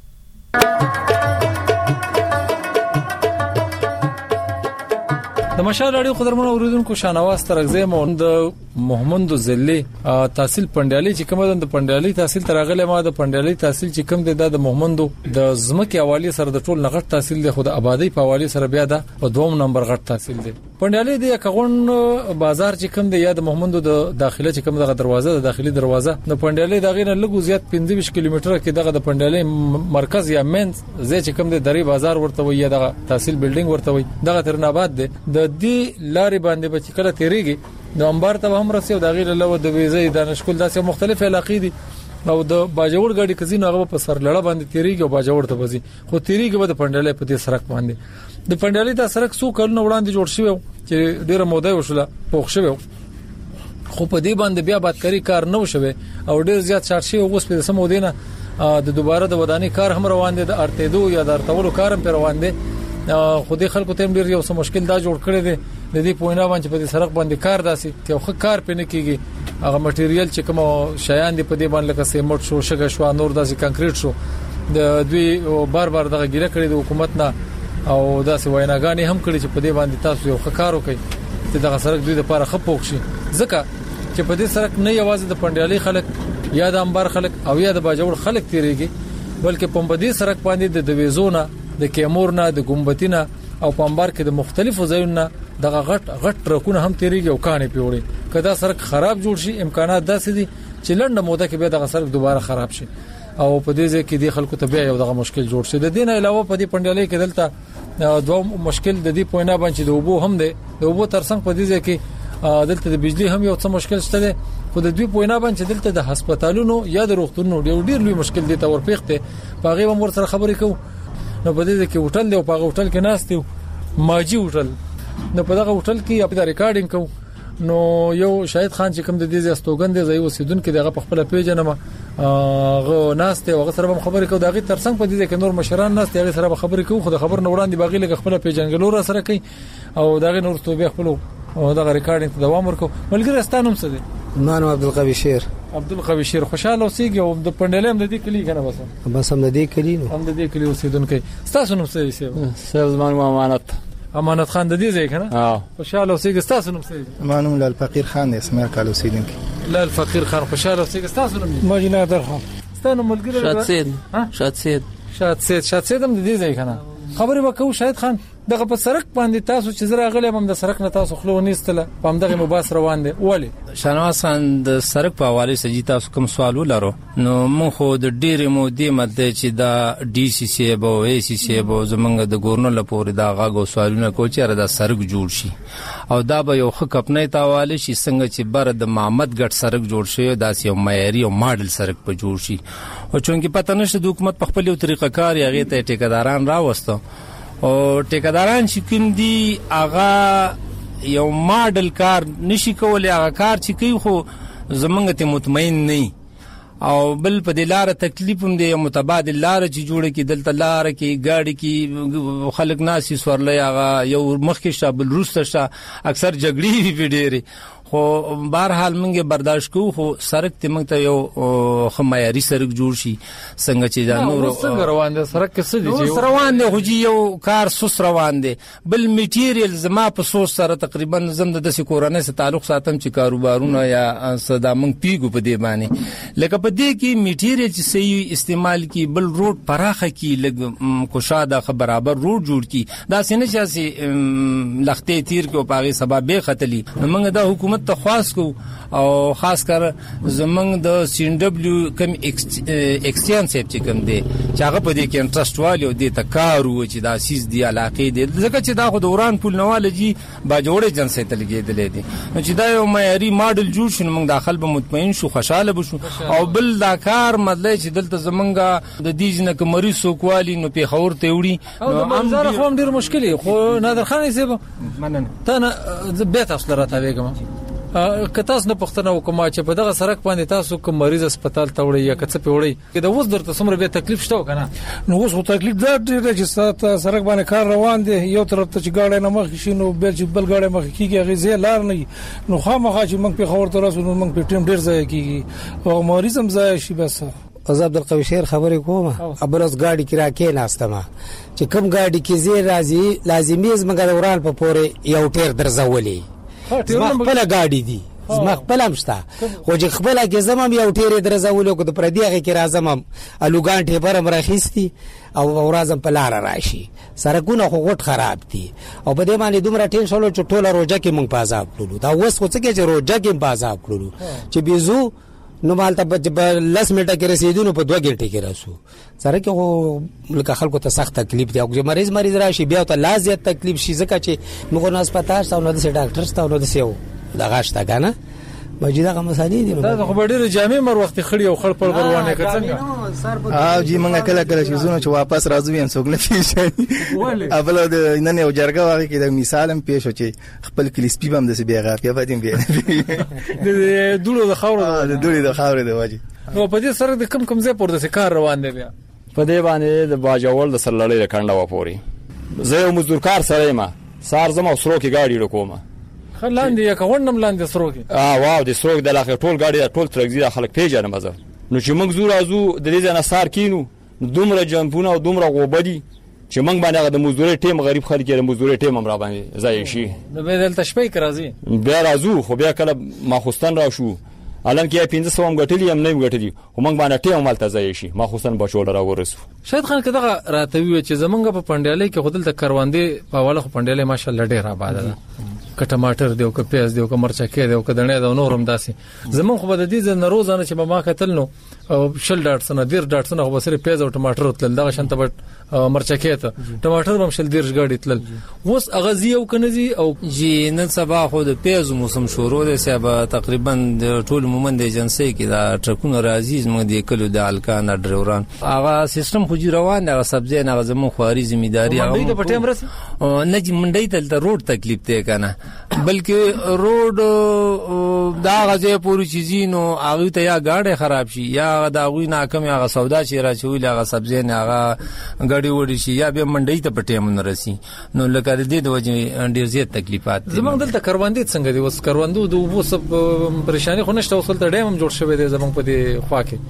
د مشال رادیو قدرمن اوریدونکو شانواز ترغزي مو د محمد زلی تحصیل پندیالي چې کوم د پندیالي تحصیل ترغله ما د پندیالي تحصیل چې کوم د محمد د زمکه حواله سره د ټول نغټ تحصیل د خود آبادی په حواله سره بیا د په دوم نمبر غټ تحصیل دی. پندیالي د کغون بازار چې کوم د یا د محمد د داخله چې کوم د دروازه د داخلي دروازه د پندیالي دغه نه لګو زیات 15 کیلومتره کې دغه د پندیالي مرکز یا مین زې چې کوم د دری بازار ورته وي یا د تحصیل بلډینګ ورته وي دغه ترناباد د دې لارې باندې به چې کله تیریږي نو انبار ته هم رسیو د غیر له د ویزې د نشکول داسې مختلف علاقې دي او د باجوړ غاډي کزینو هغه په سر لړه باندې تیریږي او باجوړ ته وځي خو تیریږي به د پندلې په دې سرک باندې د پندلې د سرک سو کلونه وړاندې جوړ شوی چې ډیره موده وشله پوښ شوی خو په دې باندې بیا بدکاری کار نه وشوي او ډیر زیات شارټ شي اوس په سمو دینه د دوباره د وداني کار هم روان دي د ارتېدو یا د ارتولو کار هم روان دي خو دې خلکو ته ډیر یو څه مشکل دا جوړ کړی دی د دې پوینه باندې په دې سرک باندې کار داسي چې خو کار پنه کیږي هغه مټیریل چې کوم شیان دی په دې باندې لکه سیمنټ شو شګه شو نور داسي کانکریټ شو د دوی بار دغه ګیره کړی د حکومت نه او داسي ویناګانی هم کړی چې په دې باندې تاسو یو کار وکړي چې دغه سرک دوی لپاره خپوک شي ځکه چې په دې سرک نه یوازې د پندیالي خلک یا د انبار خلک او یا د باجوړ خلک تیریږي بلکې په دې سرک باندې د دویزونه د کیمورنا د ګمبتینا او په انبار کې د مختلفو ځایونو دغه غټ ټرکونه هم تیریږي او کانې پیوړي کدا سرک خراب جوړ شي امکانات داسې دي چې لنډه موده کې به دغه سرک دوباره خراب شي او په دې ځای کې د خلکو ته بیا یو دغه مشکل جوړ شي. د دې نه علاوه په دې پندیالي کې دلته دوه مشکل د دې پوینه باندې د وبو هم دی د وبو ترڅنګ په دې ځای کې دلته د بجلی هم یو څه مشکل شته خو د دوی پوینه باندې دلته د هسپتالونو یا د روغتونونو ډیر لوی مشکل دی تور پیخته باغې هم ور سره خبرې کوو نو په دې کې هوټل دی او په هوټل کې ناست یو ماجی هوټل نو په دغه هوټل کې په ریکارډینګ کو نو یو شاهد خان چې کوم د دې استوګند دی اوسیدونکو دغه په خپل پیژنه غو ناست او سره خبرې کو دغه ترڅنګ په دې کې نور مشران ناست هغه سره خبرې کو خو د خبر نه وړاندې باغې لګ خپل پیژنګلو سره کوي او دغه نور توبې خپل او دغه ریکارډینګ دوام ورکو ملګری ستانم څه دی نام عبدالقوی شیر عبدالقوی شیر خوشاله اوسېږي او د پندلم د دې کلی کنه بس هم د دې کلی نو هم د دې کلی اوسیدونکو تاسو نو څه یې سلمان امانت خان د دې ځای کنه خوشاله اوسېږي تاسو نو څه مانو لال فقیر خان اسماعیل کال اوسیدونکو لال فقیر خان خوشاله اوسېږي تاسو نو ماجینا درخو ستانو ملګری شاد سید هم د دې ځای کنه خبرې وکاو شاهد خان دغه په سرک باندې تاسو چې زرا غلې هم د سرک نه تاسو خلو نيستله په همدغه مباس روان دي ولی شنواز خان د سرک په حواله سجی تاسو کوم سوال ولرو نو مون خو د ډیره مودې مده چې دا ډي سي سي او اي سي سي او زمنګ د ګورنر لپاره دا غاغو سوالونه کو چې را د سرک جوړ شي او دا به یو خپنه تاواله شي څنګه چې بر د محمد ګټ سرک جوړ شي داسې یو معیاري او ماډل سرک په جوړ شي او چونکی پته نشته د حکومت په خپل یو طریقه کار یغه ته ټیکداران راوستو او ټیکداران چې کوم دي هغه یو ماډل کار نشي کولای هغه کار چې کوي خو زمونږ ته مطمئن نه او بل په دلاره تکلیف هم دی متبادل لار چې جوړه کی دلته لار کې گاډي کې خلک ناسي سورلې هغه یو مخکې شابل روسته شا اکثر جګړې وی ډېری خو بهرحال موږ برداشت کوو خو سرک ته موږ ته یو خمایاري سرک جوړ شي څنګه چې دا نور څنګه روان دي سرک څه دي چې روان دي خو یو کار سوس روان دي بل میټیریل زما په سوس سره تقریبا زم د کورنۍ سره تعلق ساتم چې کاروبارونه یا صدا موږ پیګو په دې باندې لکه په دې کې میټیریل چې صحیح استعمال کی بل روډ پراخه کی لګ کوشاده برابر روډ جوړ کی دا سینه چې لختې تیر کې او پاغي سبب به خطلی موږ د حکومت حکومت ته خواست کو او خاص کر زمنګ د سین دبليو کم ایکسچینج سیپ چې کوم دی چې هغه په دې کې انټرست والو دي ته کار و چې دا سیس دی علاقه دي ځکه چې دا خو دوران پول نواله جی با جوړې جنسي ته لګېدلې دي نو چې دا یو معیاري ماډل جوړ شون موږ داخل به مطمئن شو خوشاله بشو او بل دا کار مطلب چې دلته زمنګ د دې جن کمري سوکوالي نو په خور ته وړي نو منظر خو ډیر مشکلي خو نادر خان یې سبا مننه ته نه به تاسو راته وګم که تاسو نه پښتنه وکما چې په دغه سرک باندې تاسو کوم مریض هسپتال ته وړي یا کڅ په وړي دا اوس درته څومره به تکلیف شته کنه نو اوس خو تکلیف دا ډیر چې سرک باندې کار روان دي یو طرف ته چې گاډي نه مخ شي نو بل چې بل گاډي مخ کیږي غزي لار نه نو خامخا چې موږ په خبر تر اوسه نو موږ په ټیم ډیر ځای کیږي او مریض هم ځای شي بس عبد القوی شیر خبرې کومه ابرز گاډي کې راکې ناستمه چې کوم گاډي کې زی راځي لازمي زمګر ورال په پورې یو ټیر درځولې خپل گاډي دي زما خپل امشتا خو چې خپل کې زمم یو ټیر درځولې کو د پردیغه کې راځم الوګان ټیبر مرخیستی او ورازم په لار راشي سرکونه خو غټ خراب دي او په دې باندې دومره ټینشن چې ټوله روزه کې مونږ پازاب کړلو دا اوس خو څه کې چې روزه کې پازاب کړلو چې بيزو نو مالته په 10 منټه کې رسیدونو په 2 غنټه کې راسو سره کې هو ملک خلکو ته سخت تکلیف دی او چې مریض راشي بیا ته لازم تکلیف شي ځکه چې موږ نو هسپتال ته نو د ډاکټر ته نو د سیو دا غاشته کنه مجیدا کوم مسالې دي دا خو ډېر جامع مر وخت خړی او خړ پر غروانه کڅنګ او جی منګه کله کله چې زونه چې واپس راځو یم څوک نه پیښ اول د نن یو جرګه واغی کې د مثالم پیښ چې خپل کلیسپی بم د سی بیغه په فاتیم بیا د دوړو د خاور د واجی نو په دې سره د کم ځای پر د کار روان دی بیا په دې باندې د باجوړ د سرلړې کنده و پوري زه یو مزدورکار سره ما سار زما سرو کې گاډي وکوم لاندې یا کوونم لاندې سروګي واو د سروګ د لاخه ټول گاډي ټول ترک زیاده خلک پیژنه مزه نو چې موږ زو راځو د دې نه سار کینو دومره جنبونه او دومره غوبدي چې موږ باندې د مزدوري ټیم غریب خلک یې مزدوري ټیم هم را باندې ځای شي نو به دلته شپې راځي بیا راځو خو بیا کله ماخوستان راشو الان کې 1500 هم غټلی هم نه غټلی هم باندې ټیم مالته ځای شي ماخوستان بچول را ورسو شاید خان کده راتوي چې زمونږ په پندیالي کې خودل ته کاروندې په والا خو پندیالي ماشاءالله ډیر آباد ده که ټماټر دی او که پیاز دی او که مرچکې دی او که دڼې دی او نورم داسي زمون خو بد دي ز روزانه چې ما کتل نو شل ډاټ سره ډیر ډاټ سره خو سره پیاز او ټماټر تل دغه شانته بټ مرچکې ته ټماټر هم شل ډیر غاډي تل اوس اغازي او کنزي او جی نن سبا خو د پیاز موسم شروع دی سبا تقریبا ټول مومند ایجنسی کې دا ټرکونه راځي موږ د کلو د الکان ډروران هغه سیستم خو روان دی سبزی نه زمون خواري ځمېداري هغه په ټیم رسي نه چې منډي تل روډ تکلیف ته کنه بلکې روډ دا غزه پوری چیزینو هغه ته یا گاډي خراب شي یا دا غوی ناکم یا سودا چې راچوي هغه سبزی نه هغه غاډي وړي شي یا به منډي ته په ټیم نه رسي نو لکه دې د وجه ډیر زیات تکلیفات زمونږ دلته کاروندې څنګه دي وس کاروندو د وبو سب پریشانی خو نشته وصل ته ډیم هم جوړ شوی دی زمونږ په دې خوا کې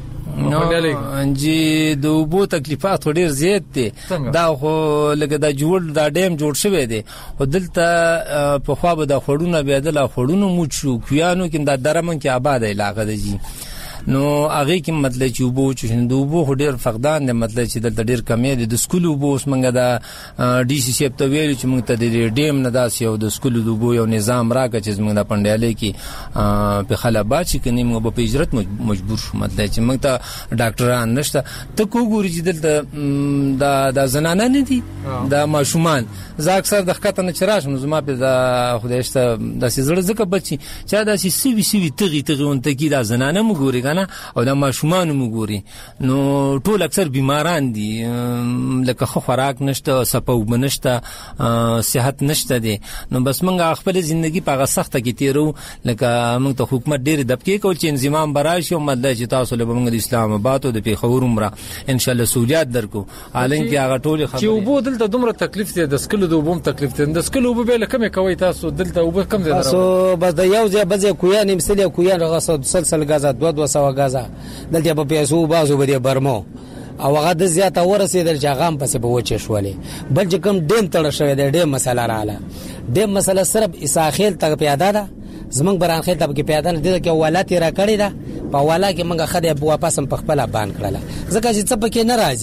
جی د وبو تکلیفات ډیر زیات دي دا خو لکه دا جوړ دا ډیم جوړ شوی دی خو دلته په خوا به د خړونو بیا د خړونو موچو کیانو کې دا درمن کې آباد علاقه ده جی نو هغه کې مطلب چې وبو چې دوبو ډیر فقدان دی مطلب چې دلته ډیر کمی دي د سکول وبو اوس منګه دا ډي سي سیپ ته ویل چې موږ ته د ډیم نه داسې او د سکول وبو یو نظام راکړي چې موږ د پندیالي کې په خلابات چې کني موږ په اجرت مجبور شو مطلب چې موږ ته ډاکټران نشته ته کوګوري چې دلته د زنانه نه دي د ماشومان زه اکثر د خطر نه چراش نو زما په د خدایشته د سيزړه زکه بچي چې دا سي تغي اونته کې د زنانه مګوري او د ماشومان مګوري نو ټول اکثر بیماران دي لکه خوراک نشته سپو بنشته صحت نشته دي نو بس موږ خپل ژوندۍ په سخته کې تیرو لکه موږ ته حکومت ډېر دبکې کول چې انضمام براشي او مدد چې تاسو له موږ د اسلام آباد او د پیښور عمره ان شاء الله سہولیات درکو حالانکه هغه ټول خبره چې وبو دلته دومره تکلیف دي د سکلو د وبوم تکلیف دي د سکلو وبو به کم کوي تاسو دلته وبو کم دي تاسو بس د یو ځای بځه کویان مثلی کویان غصه سلسله غازه 200 غازه دلته په پیسو بازو به برمو او هغه د زیاته ورسېدل چې هغه هم پسې به وچه شولې بل چې کوم ډیم تړ شوی دی ډیم مسله رااله ډیم مسله صرف اساخیل ته پیاده ده زمنګ برانخیل ته کې پیاده نه دي چې ولات را کړی ده په والا کې موږ خدای په واپس هم په خپل باندې کړل ځکه چې څه پکې ناراضي نو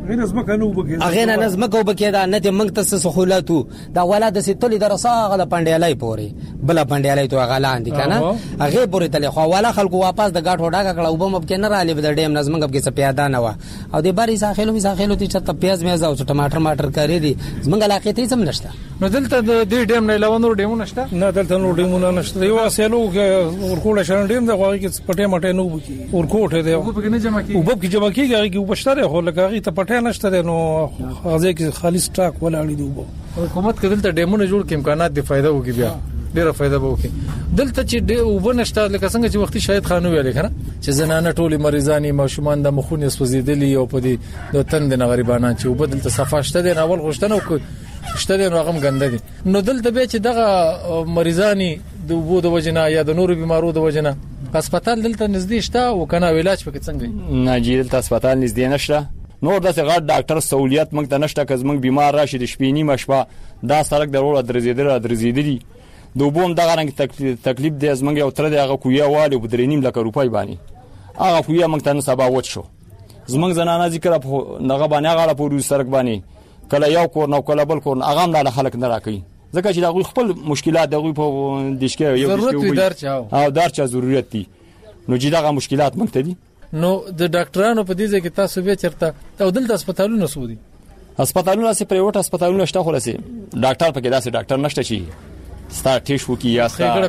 غیر زمکه نو بګی هغه نه زمکه وبکې دا نه موږ ته سہولتو دا ولادت ستولې درساغه ل پندیالای پوري بل پندیالای تو غلاندې کنه هغه پوري تل خو والا خلکو واپس د غاټ وډا کړه وبم کې نه رالې د ډیم نظم کې څه پیاده نه و او د باري ساخلو تی چې پیاز میاز او ټماټر کاری دي زمونږ علاقې ته سم نشته. نو دلته د دې ډیم نه علاوه نور ډیمونه نشته؟ نه دلته نور ډیمونه نشته. یو اسلو کې ورکوټه شان ډیم د غوږی کې پټه مټه نو بکی ورکوټه دی او په کې نه جمع کیږي او په کې جمع کیږي هغه کې وبشتره خو لکه هغه ته پټه نشته نو هغه کې خالص ټاک ولاړی دی. حکومت کې دلته ډیمونه جوړ کې امکانات دی فائدہ وکي بیا ډیره فائدہ به وکي. دلته چې وبنشته لکه څنګه چې وختي شاید خانو ویل کنه چې زنانه ټولي مریضانی ماشومان د مخونه سوزیدلی او په دې د تند نه غریبانان چې وبدلته صفاشته دي اول غشتنه او شته دي هغه ګنده دي. نو دلته به چې دغه مریضانی د وبو د وجنه یا د نورو بیمارو د وجنه هسپتال دلته نږدې شته او کنه علاج پکې څنګه نه جی دلته هسپتال نږدې نشته. نور داسې غټ ډاکټر سہولیت موږ ته نشته که زموږ بیمار راشي د شپې نیمه شپه دا سړک درول درزیدلی دوبوم دغه رنګ تکلیف دی زمونږ یو تر دغه کویا والي په 3.5 لک روپۍ باندې هغه کویا موږ ته نه سبا وڅ شو. زمونږ زنانه ذکر په دغه باندې هغه په سړک باندې کله یو کور نو کله بل کور هغه نه خلک نه راکې ځکه چې دغه خپل مشکلات دغه په دیشکې یو ضرورت او درچا ضرورت دي. نو چې دغه مشکلات موږ ته دي. نو د ډاکټرانو په دې ځای کې تاسو به چرته او دلته هسپتالونه سودي هسپتالونه سي پرایوټ هسپتالونه شته خو لسي ډاکټر پکې داسې ډاکټر نشته چې ستارټیش وکي یا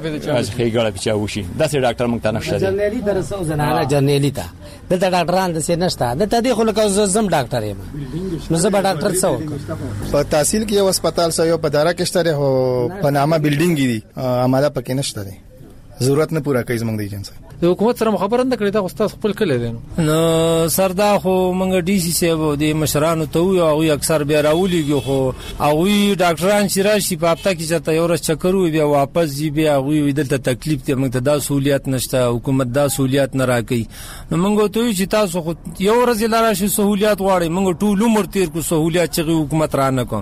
خېګړه پچا وشي داسې ډاکټر موږ ته نشته. جنرالي درسو زنانه جنرالي ته دلته ډاکټران د سي نشته دلته دی خو لکه زم ډاکټر یم نو زه به ډاکټر څو په تحصیل کې یو هسپتال سره یو پدارا کې شته هو پنامه بلډینګ دي اماده پکې نشته دي ضرورت نه پورا کوي زمونږ د ایجنسی د حکومت سره خبره نه کړی دا استاد خپل کله دي نو سردا خو منګ ډي سي سیو د مشرانو ته وي او اکثر بیا راولېږي خو او ډاکټران چې راشي په هفته کې چته یو ورځ چکر وي بیا واپس جی بیا وي دلته تکلیف ته موږ ته دا سہولیت نشته حکومت دا سہولیت نه راکړي. نو موږ ته چې تاسو خو یو ورځ لاره شي سہولیت واړي موږ ټول عمر تیر کو سہولیت چې حکومت را نه کو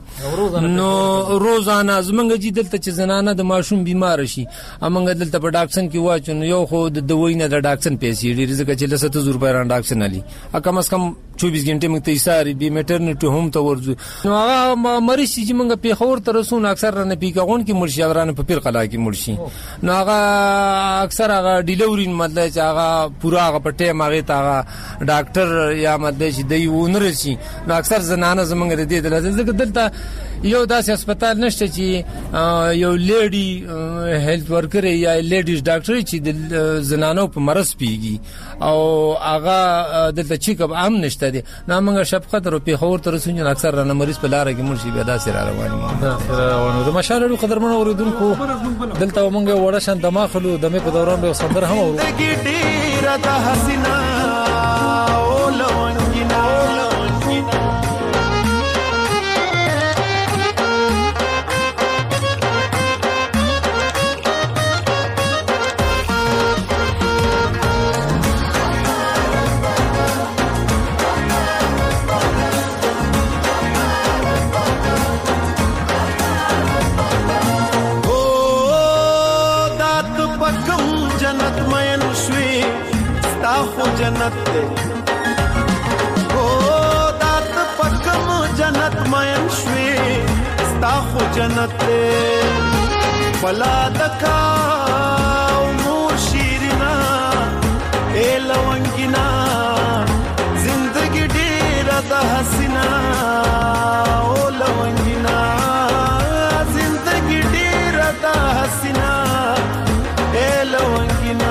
نو روزانه زمونږ جی دلته چې زنانه د ماشوم بیمار شي امنګ دلته په ډاکټر کې واچو نو یو خو د وینه د ډاکټر پیسې ډېر ځکه چې 700 روپۍ ران ډاکټر نه لې کم از کم 24 غنټه موږ ته ایساري بي میټرنټي هم ته ورځو. نو هغه مریض چې موږ په خور تر رسون اکثر نه پیګون کې مرشي غرانه په پیر قلا کې مرشي نو هغه اکثر هغه ډیلیوري مطلب چې هغه پورا هغه پټه ماغه تا هغه ډاکټر یا مطلب چې دی ونرسي نو اکثر زنانه زمونږ د دې دلته یو داسې هسپتال نشته چې یو لیډي هیلث ورکر یا لیډیز ډاکټر چې د زنانو په مرض پیږي او هغه دلته چیک اپ عام نشته دي نو موږ شفقت او په خور تر سونجن اکثر رانه مریض په لار کې مرشي بیا داسې را رواني د مشالو قدرمن اوریدونکو دلته موږ وړه شان دماغلو د مې په دوران به صدر هم ورو जन्नत दे ओ दात पकम जन्नत मयन श्वे स्ताखो जन्नत दे फला दका उमूर शीरना ए लवंगिना जिंदगी डेरा दा हसीना ओ लवंगिना जिंदगी डेरा दा हसीना ए लवंगिना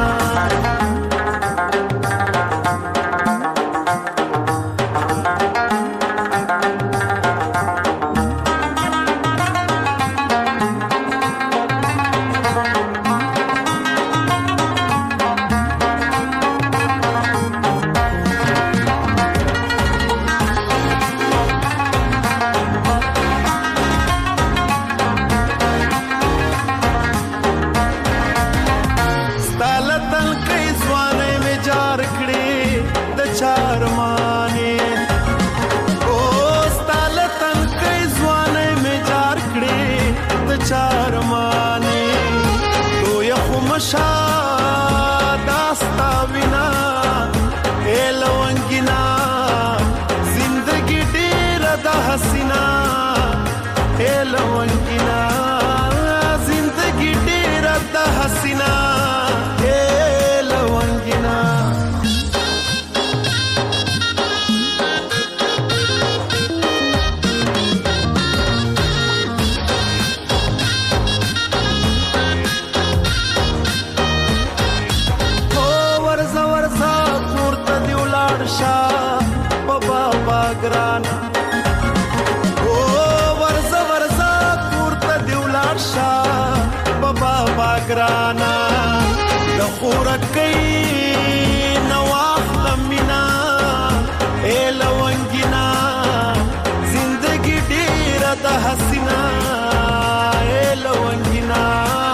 شا بابا ګرانا او ورزه کور ته دی ولاړ شا بابا ګرانا د خورکې نواخ لمینا لونګینا زندگی ډیره د حسینا لونګینا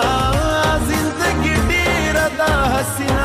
زندگی ډیره د حسینا.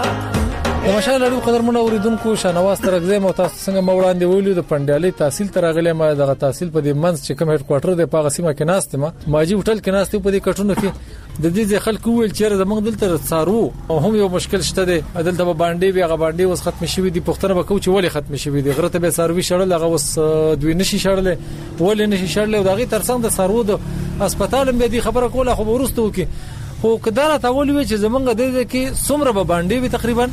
ماشاء الله قدرمن اوریدونکو شنواز ترغزه مو تاسو څنګه موړاندې ویلو د پندالي تحصیل ترغله ما دغه تحصیل په دې منځ چې کوم هډ کوارټر د پاغه سیمه کې ناشته ما ماجی هوټل کې ناشته په دې کټونو کې د دې خلکو ویل چې زمونږ دلته څارو او هم یو مشکل شته دی دلته به باندې وی هغه باندې وس ختم شوی دی پښتنه به کوچ ولې ختم شوی دی غره ته به سروي شړل هغه وس دوی نشي شړل ولې نشي شړل او دغه ترڅنګ د سارو د هسپتال به دي خبره کوله خو ورستو کې خو کدارت اول وی چې زمونږ د دې کې څومره به باندې وی تقریبا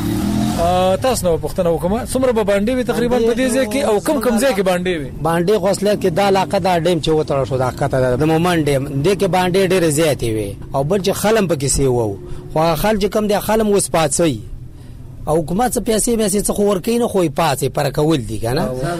تاسو نو پښتنه وکما څومره به باندې وی تقریبا په دې ځای کې او کم ځای کې باندې وی باندې غوسله کې د علاقه دا ډیم چې وته شو دا کته د مومن ډیم دې کې باندې ډېر زیاتې وي او بل چې خلم پکې سی وو خو خلک کم دي خلم وس پاتسي او حکومت څه پیسې څه خور کین خو یې پاتې پر کول دي کنه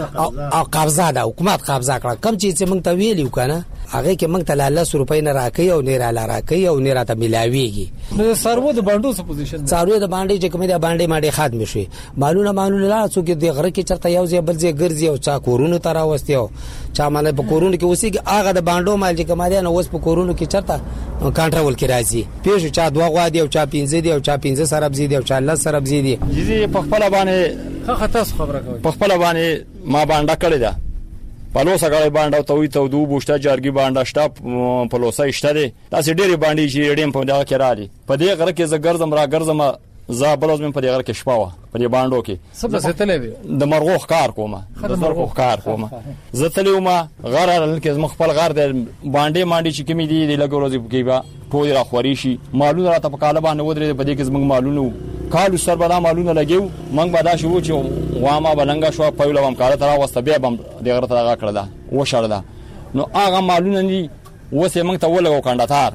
او قبضه ده حکومت قبضه کړه کم چې موږ ته ویلیو کنه هغه کې موږ ته 100 روپۍ نه راکې او نه را راکې او نه راته ملاويږي نو سارو د باندې څه پوزیشن سارو د باندې چې کومه د باندې ماډي ختم شي معلومه لا څو کې د غره کې چرته یو ځای بل ځای ګرځي او چا کورونو ترا وستیو چا مال په کورونو کې اوسې هغه د باندې مال چې کومه نه اوس په کورونو کې چرته کنټرول کې راځي پیښ چا دوه غوا دی او چا 15 دی او چا 15 سربزي دی او چا 10 سربزي دی یزي په خپل باندې تاسو خبره کوي په خپل باندې ما باندې کړی دا پلوسه غړې باندې توي ته دو بوشته جارګي باندې شټاپ پلوسه شته دي تاسو ډېری باندې چې ډېم په دغه کې راځي په دې غره کې زګرزم را ګرځم زابلوز من په دې غره کې شپاوه په دې باندې کې څه څه تلې د مرغوخ کار کومه د مرغوخ کار کومه زه تلومه غره لکه زما خپل غر د باندې چې کمی دي د لګورځي کې با ټول را خوري شي مالونه راته په کاله باندې ودرې په دې کې زمنګ مالونه کالو سر بلا مالونه لګیو منګ بادا شو چې وامه بلنګا شو په لوم کاله تر واسطه بیا بم د غره ته کړه دا و شړدا نو هغه مالونه ني وسه منګ ته ولګو کنداتار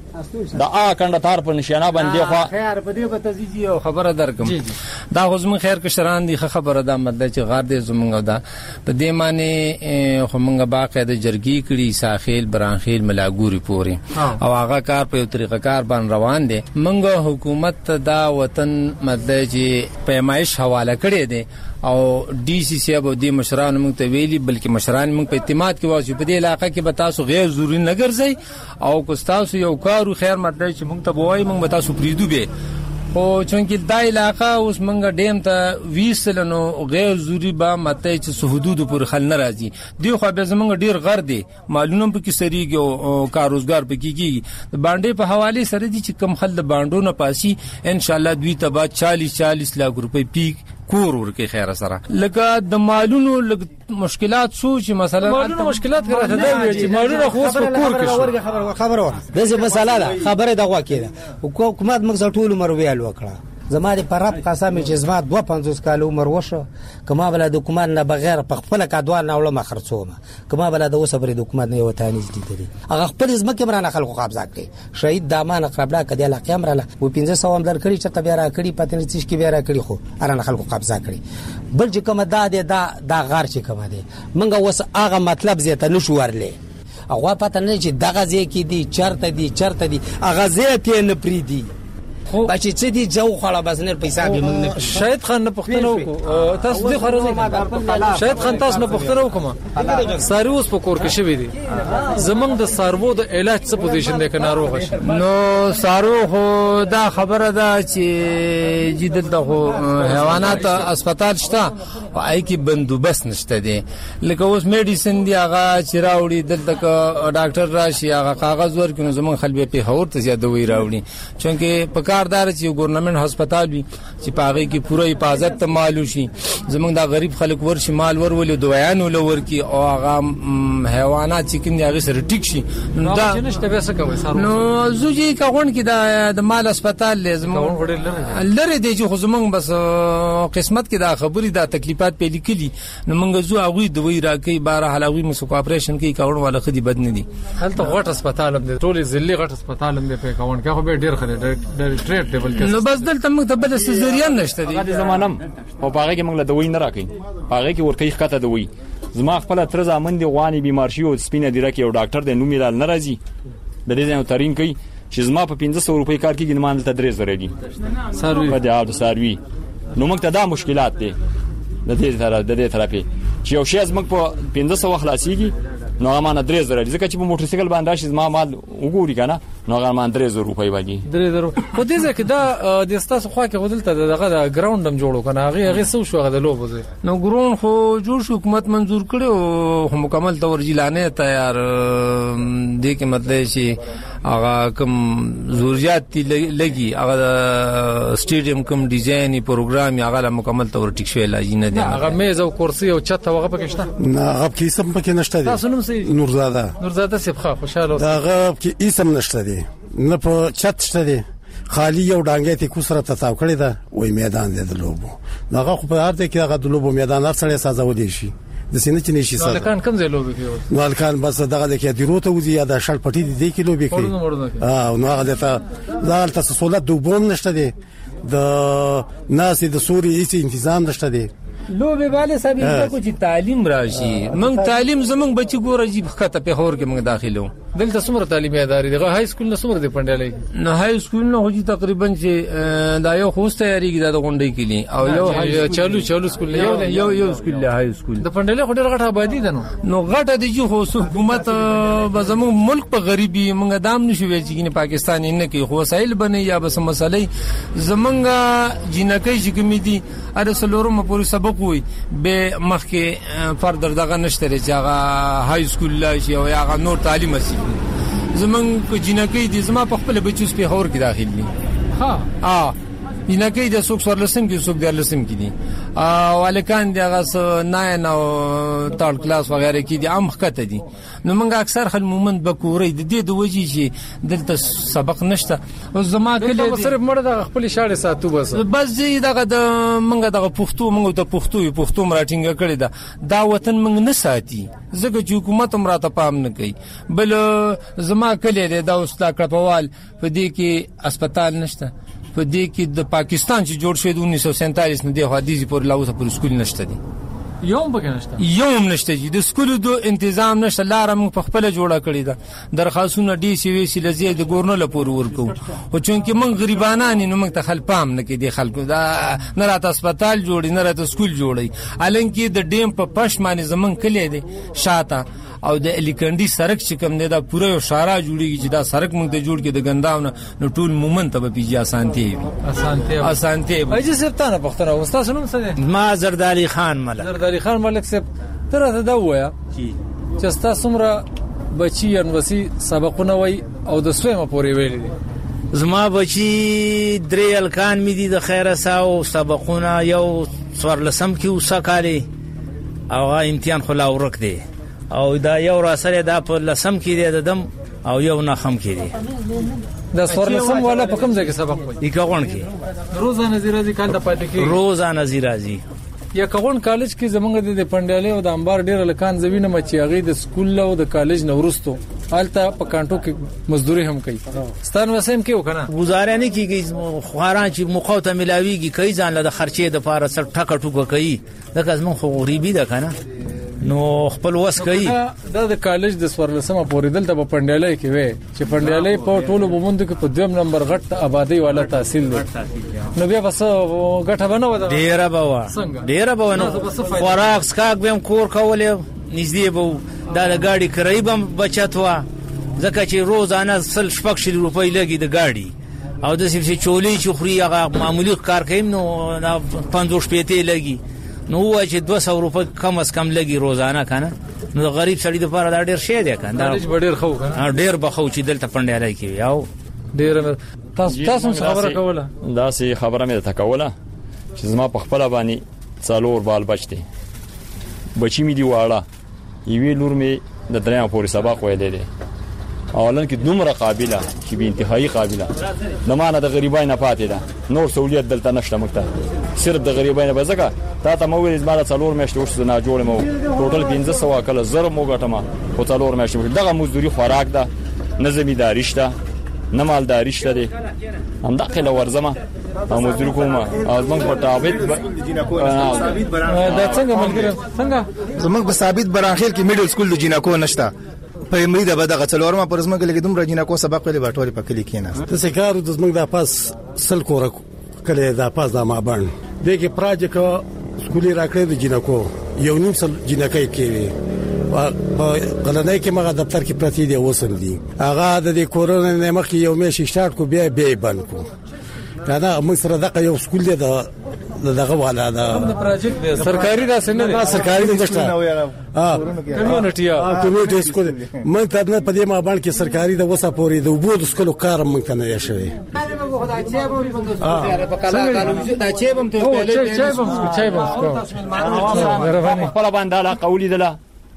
دا کنداتار په نشانه باندې خو خیر په دې به تزيجي او خبره درکم دا غوزم خیر کشران دي خبره دا مطلب چې غار دې زمونږ دا په دې معنی خو مونږه باقاعده جرګي کړي ساحل برانخیل ملاګوري پوري او هغه کار په طریقه کار باندې روان دي مونږه حکومت دا وطن مطلب چې پیمایش حواله کړي دي او ډي سي سي ابو دي مشران موږ ته ویلي بلکې مشران موږ په اعتماد کې واسي په دې علاقې کې به تاسو غیر ضروري نه ګرځي او کو تاسو یو کارو خیر مطلب چې موږ ته وایي موږ به تاسو پریدو به او چونکی دا علاقہ اوس موږ ډیم ته 20 لنو غیر ضروري با مته چې حدود پر خل ناراضي دی خو به زمونږ ډیر غر دي معلومه په کې سریږي او کاروزګار په کېږي باندې په حواله سره دي چې کم خل د باندو نه پاسي ان شاء الله دوی ته بعد 40 لک روپۍ پیک کور ورکه خیر سره لکه د مالونو مشکلات سوچ مثلا مشکلات راته دا چې مالونه خو په کور کې خبره دغه مسله ده خبره دغه کېده حکومت موږ ټول عمر ویل وکړه زماره پر رب قسم چې زما 250 کال عمر وشه کما بل د حکومت نه بغیر په خپل کډوال نه وړم خرڅومه کما بل د وسبري د حکومت نه وته نږدې دي هغه خپل ځمکه مرانه خلکو قبضه کړي شهید دامان اقرب لا کدي علاقه امراله و 1500 هم در کړی چې تبیا را کړی پاتې نتیش کې بیا را کړی خو ارانه خلکو قبضه کړي بل چې کوم دا غار چې کوم دی منګه وس هغه مطلب زیاته نشو ورلې هغه پته نه چې دغه ځای کې دي چرته دي هغه زیاته نه پریدي بچی چې دی جو خړه بس نه پیسې به موږ نه شاید خان نه پښتنه وکړو تاسو دې خبرونه شاید خان تاسو نه پښتنه وکړم ساروس په کور کې شوی دی زمنګ د سارو د علاج څه پوزیشن دی کنه ناروغ شي نو سارو خو دا خبره ده چې جدل د حیوانات هسپتال شته او آی کی بندوبست نشته دی لکه اوس میډیسن دی هغه چې راوړي دلته ډاکټر راشي هغه کاغذ ورکړي زمنګ خلبه په هور ته زیاده وی راوړي چونکه په کاردار چې ګورنمنت هسپتال وي چې پاغي کې پوره حفاظت ته مالو شي زمونږ دا غریب خلک ورشي مال ورولې دویان ولور کی او هغه حیوانات چې کوم هغه سره ټیک شي نو دا نشته به څه کوي نو زوجي کاغون کې د مال هسپتال لازم لره دی چې زمونږ بس قسمت کې دا خبري دا تکلیفات په لیکلي نو موږ زو هغه دوی راکې بار حلاوي مسو اپریشن کې کاغون والا خدي بد نه دي هلته غټ هسپتال هم دی ټول ځلې غټ هسپتال هم دی په کاغون کې خو به ډیر خلک سټریټ لیول کې نو بس دلته موږ ته بل څه ذریعہ نشته دي هغه زمانم او پاره کې موږ له دوی نه راکې پاره کې ورکې ښکته دوی زما خپل تر زامن دی غوانی بیمار شي او سپینه دی راکې یو ډاکټر د نومې لال ناراضي د دې ځای ترين کوي چې زما په 1500 روپۍ کار کېږي نه مانځ ته 3000 دی سروي په دې حالت سروي نو موږ ته دا مشکلات دي د دې طرفه چې یو شی زموږ په 1500 خلاصيږي نو هغه مان 3000 ځکه چې په موټر سایکل باندې راشي زما مال وګوري کنه نو هغه مان 3000 روپۍ باندې 3000 خو دې ځکه دا د ستاسو خوا کې غدلته دغه ګراوند هم جوړو کنه هغه څه شو هغه د لوبو ځای نو ګرون خو جوړ شو حکومت منزور کړو مکمل تور جیلانه تیار دې کې مطلب شي هغه کوم ضرورت لګي هغه سټیډیم کوم ډیزاین پروګرام هغه مکمل تور ټیک شوی لاجی نه دی هغه میز او کرسي او چت هغه پکې شته نه هغه کې سم پکې نشته دی نورزاده سبخه خوشاله دا هغه کې اسم نشته دی نه په چت شته دی خالی یو ډانګې ته کو سره تاو کړی دا وای میدان دی د لوبو هغه خو په هر ځای کې هغه د لوبو میدان هر څړې سازول شي د سینې چې نشي ساز الکان کوم ځای لوبي کوي نو الکان بس دغه کې د روته وزي یا د شل پټي دی کې لوبي کوي نو هغه ته ځان ته سہولت دوبوم نشته دی د ناس د سوري هیڅ تنظیم نشته دی لوبه والے صاحب کو چې تعلیم راشي موږ تعلیم زمونږ بچي ګور عجیب خطه په خور کې موږ داخلو دلته څومره تعلیمي ادارې دغه های سکول نه څومره دی پندلې نو های سکول نه هوځي تقریبا چې دا یو خوسته یاري د غونډې کې او یو چالو سکول یو سکول له های سکول د پندلې خو ډېر غټه آبادی ده نو غټه دي چې خو حکومت به زموږ ملک په غریبي موږ دام نشو ویل چې پاکستان نه کې خو وسایل بنې یا بس مسلې زمونږ جنکې چې کوم دي ارسلورم پوری سبق وي به مخکې فردر دغه نشته چې هغه های سکول لا شي او هغه نور تعلیم شي زمون کو جنکې دي زما په خپل بچوس په خور کې داخل دي ها جنکې د څوک سرلسم کې څوک درلسم کې دي او الکان دغه 9 او 3 کلاس وغیرہ کې دي عام خطه دي نو موږ اکثر خل مومنت بکورې د دې د وجې چې دلته سبق نشته او زما کله صرف مړه د خپل شاړې ساتو بس دغه د موږ دغه پښتو موږ ته پښتو مراټینګ کړی دا وطن موږ نه ساتي ځکه چې حکومت هم راته پام نه کوي بل زما کله دا اوستا کړپوال په دې کې هسپتال نشته په دې کې د پاکستان چې جوړ شوی د 1947 نه دی حدیث پر لاوسه پر سکول نشته دي یوم نشته چې د سکول د تنظیم نشته لار موږ په خپل جوړه کړی دا درخواستونه ډي سی وی سی لزی د گورنر لپاره ورکو او چونکه موږ غریبانان نه موږ ته خل پام نه کې دي خلکو دا نه راته هسپتال جوړي نه راته سکول جوړي الانکه د ډیم په پښمانه زمون کلی دي شاته او د الیکندی سړک چې کوم دی دا پوره یو شارع جوړیږي چې دا سړک موږ ته جوړ کې د غنداونه نو ټول مومنت به پیږي اسانتي اجي سپتانه پختنه استاد نوم څه دی ما زردالي خان ملک صاحب تر دا وایا چې تاسو څومره بچی یونیورسيټي سبقونه وای او د سویمه پورې ویل دي زما بچی درې الکان می دي د خیره ساو سبقونه یو څوارلسم کې وسکاري او امتحان خلا ورک دی او دا یو را سره دا په لسم کې دی ددم او یو نه خم کې دی دا څوارلسم والا په کوم ځای کې سبق وای کاغون کې روزانه زیرازي کال د پاتې کې روزانه زیرازي یا کاغون کالج کې زمونږ د پندالې او د انبار ډیر لکان زوینه مچیاغي د سکول او د کالج نورستو حالته په کانټو کې مزدوري هم کوي ستان وسیم کې وکنه گزاره نه کیږي خواران چې مخاوته ملاويږي کوي ځان له خرچې د پاره سر ټکا ټوکا کوي دغه زمون خو غریبي ده کنه نو خپل وس کوي دا د کالج د سورلسمه پوریدل د پندالې کې وې چې پندالې په ټولو بومند کې په دویم نمبر غټ آبادی والا تحصیل دی نو بیا بس غټه بنو ده ډیره به نو خوراک سکاک بهم کور کولې نږدې به دا د ګاډي کرای بم بچتوا ځکه چې روزانه 100 روپۍ لګي د ګاډي او د سې چولې چخري هغه معمولی کار کوي نو 50 پیټې لګي نو وای چې 200 روپۍ کم از کم لګي روزانه کنه نو غریب سړی د پاره دا ډیر شی دی کنه دا ډیر خو کنه ډیر بخو چې دلته پندالای کی یاو ډیر تاسو خبره کوله دا سي خبره مې ته کوله چې زما په خپل باندې څالور بال بچتي بچی مې دی واړه یوې لور مې د دریا پورې سبق ویلې دي اولن کې دومره قابله چې به انتهایی قابله نه معنی د غریبای نه پاتې ده نور سہولیت دلته نشته مکته صرف د غریبای نه بزګه تا مو ویل زما څلور میاشتې ورسره نه جوړ مو ټوټل 1500 کله زر مو غټما او څلور میاشتې دغه مزدوري خوراک ده نظمی داریشته نه مالداري شته دي هم داخله ورزمه او مزدور کومه او موږ په تعبید دا څنګه ملګری څنګه زموږ په ثابت براخیل کې میډل سکول د جینکو نشته پرایمري د بده غڅلورمه پر زموږ کې دومره جینکو سبق لري باټوري په کلی کې نه د سکارو د زموږ د پاس سل کور کله د پاس د مابان دغه پروژه سکولي راکړې د جینکو یو نیم سل جینکای کې په غلنۍ کې مغه دفتر کې پرتی دی وسم دي هغه د کورونا نه مخکې یو میاشت شټارټ کو بیا بند کو دا موږ سره دغه یو سکول دی دغه والا دا پروژه دی سرکاري دا څنګه نه سرکاري نشته کمیونټي سکول موږ ته نه پدې ما باندې کې سرکاري د وسه پوري د وبو د سکول کار موږ ته نه شوی خپل باندې علاقه ولیدله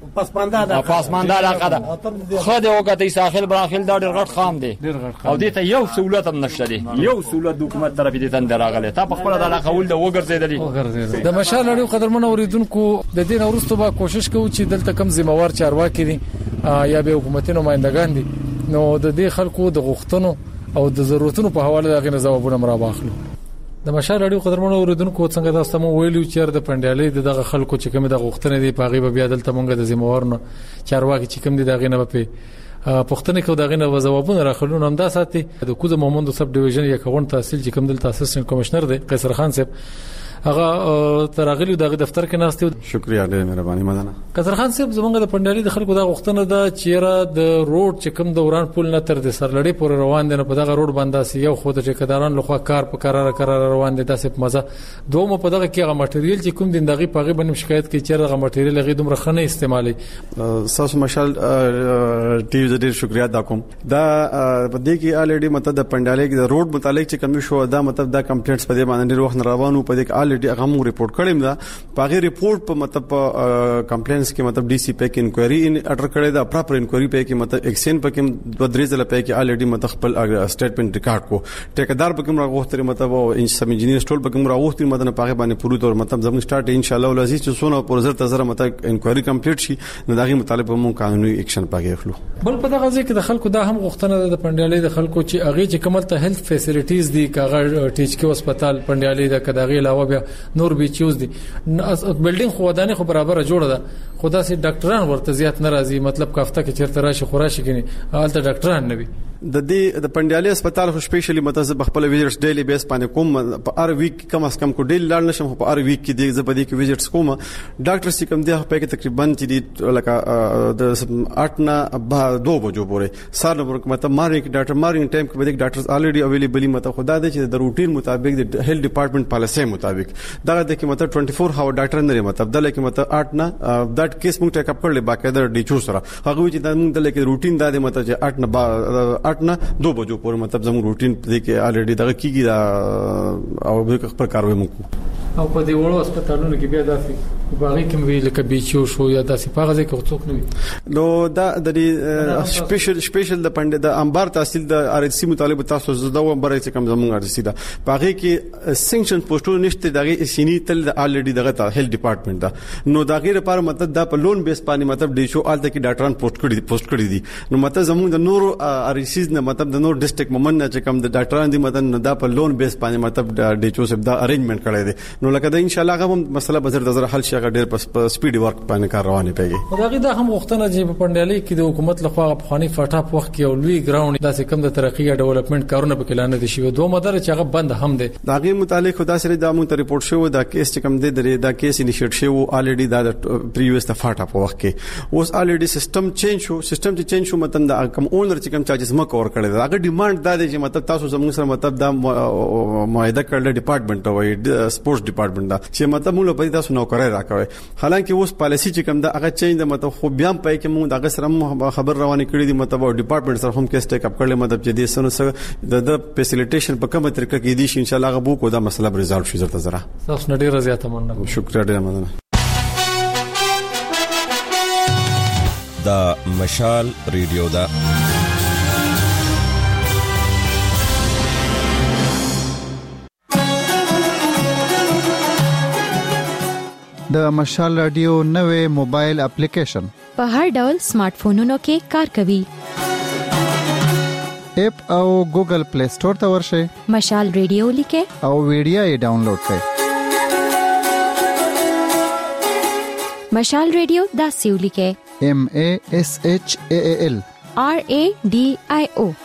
پاسمانده علاقه ده خو د وګړي ساحل براخیل دا ډېر غټ خام دی او دې ته یو سہولت هم نشته دی یو سہولت د حکومت طرف دې تن دراغله تا په خپل د علاقه ول د وګرځیدلی د مشال لړیو قدرمن اوریدونکو د دې نورستو با کوشش کوي چې دلته کم ذمہوار چارواکي دي یا به حکومتي نمائندگان دي نو د دې خلکو د غوښتنو او د ضرورتونو په حواله دغه ځوابونه مرا واخلو د مشال لړیو قدرمن اوریدونکو څنګه تاسو مو ویلو چې د پندیالي دغه خلکو چې کوم د غوښتنې دی په غیبه بیا دلته مونږ د ذمہوارونو چارواکي چې کوم دي دغه نه په پښتنې کو دغه نه ځوابونه راخلون هم دا ساتي د کوزه مومند سب ډیویژن یا کون تحصیل چې کوم دلته اسسټنټ کمشنر دی قیصر خان صاحب هغه ترغلی دغه دفتر کې ناست شکریا ډېر مهرباني مننه قیصر خان صاحب زمونږ د پندیالي د خلکو د غوښتنه ده چې د روډ چې کوم دوران پول نه تر د سرلړې پورې روان دي نه په دغه روډ باندې یو خو د ټیکداران لخوا کار په قرار روان دي تاسو په مزه دومره په دغه کې هغه ماتریال چې کوم دین دغه پاغي باندې شکایت کوي چې هغه ماتریال غي دومره خنه استعمالي تاسو مشال ټي وی ډېر شکریا دا کوم دا په دې کې الریډي مطلب د پندیالي د روډ متعلق چې کوم شو دا مطلب دا کمپلیټس په دې باندې ډېر وخت روانو په دې کې هغه مو ریپورت کړم دا پاغه ریپورت په مطلب کمپلینس کې مطلب ډي سي پی کې انکوایري اټر کړی دا پراپر انکوایري په کې مطلب ایکسن په کې د درې ځله په کې الریډي مطلب خپل سټیټمنټ ریکارډ کو ټیکدار په کې راغوښتل مطلب او سب انجینیر سټول په کې راغوښتل مطلب پاغه باندې پوره تور مطلب زموږ سٹارټ ان شاء الله ولازم چې سونه پر زر تزر مطلب انکوایري کمپلیټ شي نو دغه مطالبه مو قانوني اکشن پاګه اخلو بل په دغه ځکه د خلکو دا هم غوښتنه د پندیالي د خلکو چې هغه چې کومل ته هیلث فیسیلیټیز دي کاغه ټیچ کې هسپتال پندیالي د کداغي علاوه بیا نور به چوز دي بلډینګ خو ودانې خو برابر جوړه ده خدا سي ډاکټران ورته زیات ناراضي مطلب کافته کې چیرته راشي خوراشي کینی حالت ډاکټران نه وي د دې د پندیالي هسپتال خو سپیشلی متاسب خپل ویزټس ډیلی بیس باندې کوم په ار ویک کم اس کم کو ډیلی لاړ نشم په ار ویک کې د زبدي کې ویزټس کوم ډاکټر سي کوم دی په کې تقریبا چې د لکه د 8 نه 2 بجو پورې سار نو مطلب مارنګ ډاکټر مارنګ ټایم کې به ډاکټرز الریډي اویلیبل مطلب خدا دې چې د روټین مطابق د هیلث ډپارټمنټ پالیسي مطابق دا د کې مطلب 24 هاور ډاکټر نه مطلب د لکه مطلب 8 نه دټ کیس موږ ټیک اپ کړل باقاعده ډي چو سره هغه چې د موږ د لکه روټین دا د مطلب چې 8 نه 2 بجو پورې مطلب زموږ روټین په دې کې الریډي دغه کیږي دا او به خپل کاروي موږ او په دې وړو هسپتالونو کې بیا داسې باغی کوم وی لکه بیچو شو یا داسې پاغه ځکه څوک نه وي نو دا د سپیشل د پند د انبار تحصیل د ار سی مطالبه تاسو زده و برای چې کوم زموږ ار سی دا باغی کې سنکشن پوسټونه نشته دغه سینی تل الریډي دغه هیلث ډپارټمنټ دا نو دا غیر لپاره مطلب دا په لون بیس باندې مطلب ډي شو آلته کې ډاکټران پوسټ کړی دي نو مطلب زموږ د نورو ار سیز نه مطلب د نور ډیسټریکټ مومن نه چې کوم د ډاکټران دي مطلب دا په لون بیس باندې مطلب ډي چو سب دا ارینجمنٹ کړی دي نو لکه دا ان شاء الله هغه مسله بزر د زر حل شي هغه ډیر په سپیډ ورک باندې کار روانه پیږي دا غي دا هم وختونه چې په پندیالي کې د حکومت لخوا په خاني فاټا په وخت کې او لوی ګراوند داسې کم د ترقی یا ډیولپمنٹ کارونه په کلانه دي شي دوه مدار چې هغه بند هم دي دا غي متعلق خدا سره دا مون ته ریپورت شو دا کیس چې کم دي دا کیس انیشیټ شو الریډي دا پریویس د فاټا په وخت کې اوس الریډي سیستم چینج شو مطلب دا کم اونر چې کم چارجز مکه ور کړی دا غي ډیماند دا دی چې مطلب تاسو زموږ سره مطلب دا معاهده کړل ډپارټمنټ وای سپورټس ډپارټمنټ دا چې مطلب موږ په تاسو نو کوي راکوي حالانکه اوس پالیسی چې کوم دا هغه چینج د مطلب خو بیا پای کې موږ دغه سره خبر روانه کړی دي مطلب ډپارټمنټ سره هم کیس ټیک اپ کړل مطلب چې د سن سره د فیسیلیټیشن په کومه طریقه کې دي ان شاء الله غو کو دا مسله ریزالو شي زړه زرا تاسو ډیر زیاته مننه شکر ډیر مننه دا مشال ریډیو دا د مشال رادیو نوې موبایل اپلیکیشن په هر ډول سمارټ فونونو کې کار کوي. اپ او ګوګل پلی سٹور ته ورشئ، مشال ریډیو لیکه او ویډیو یې ډاونلوډ کړئ. مشال ریډیو دا سیو لیکه MASHAL RADIO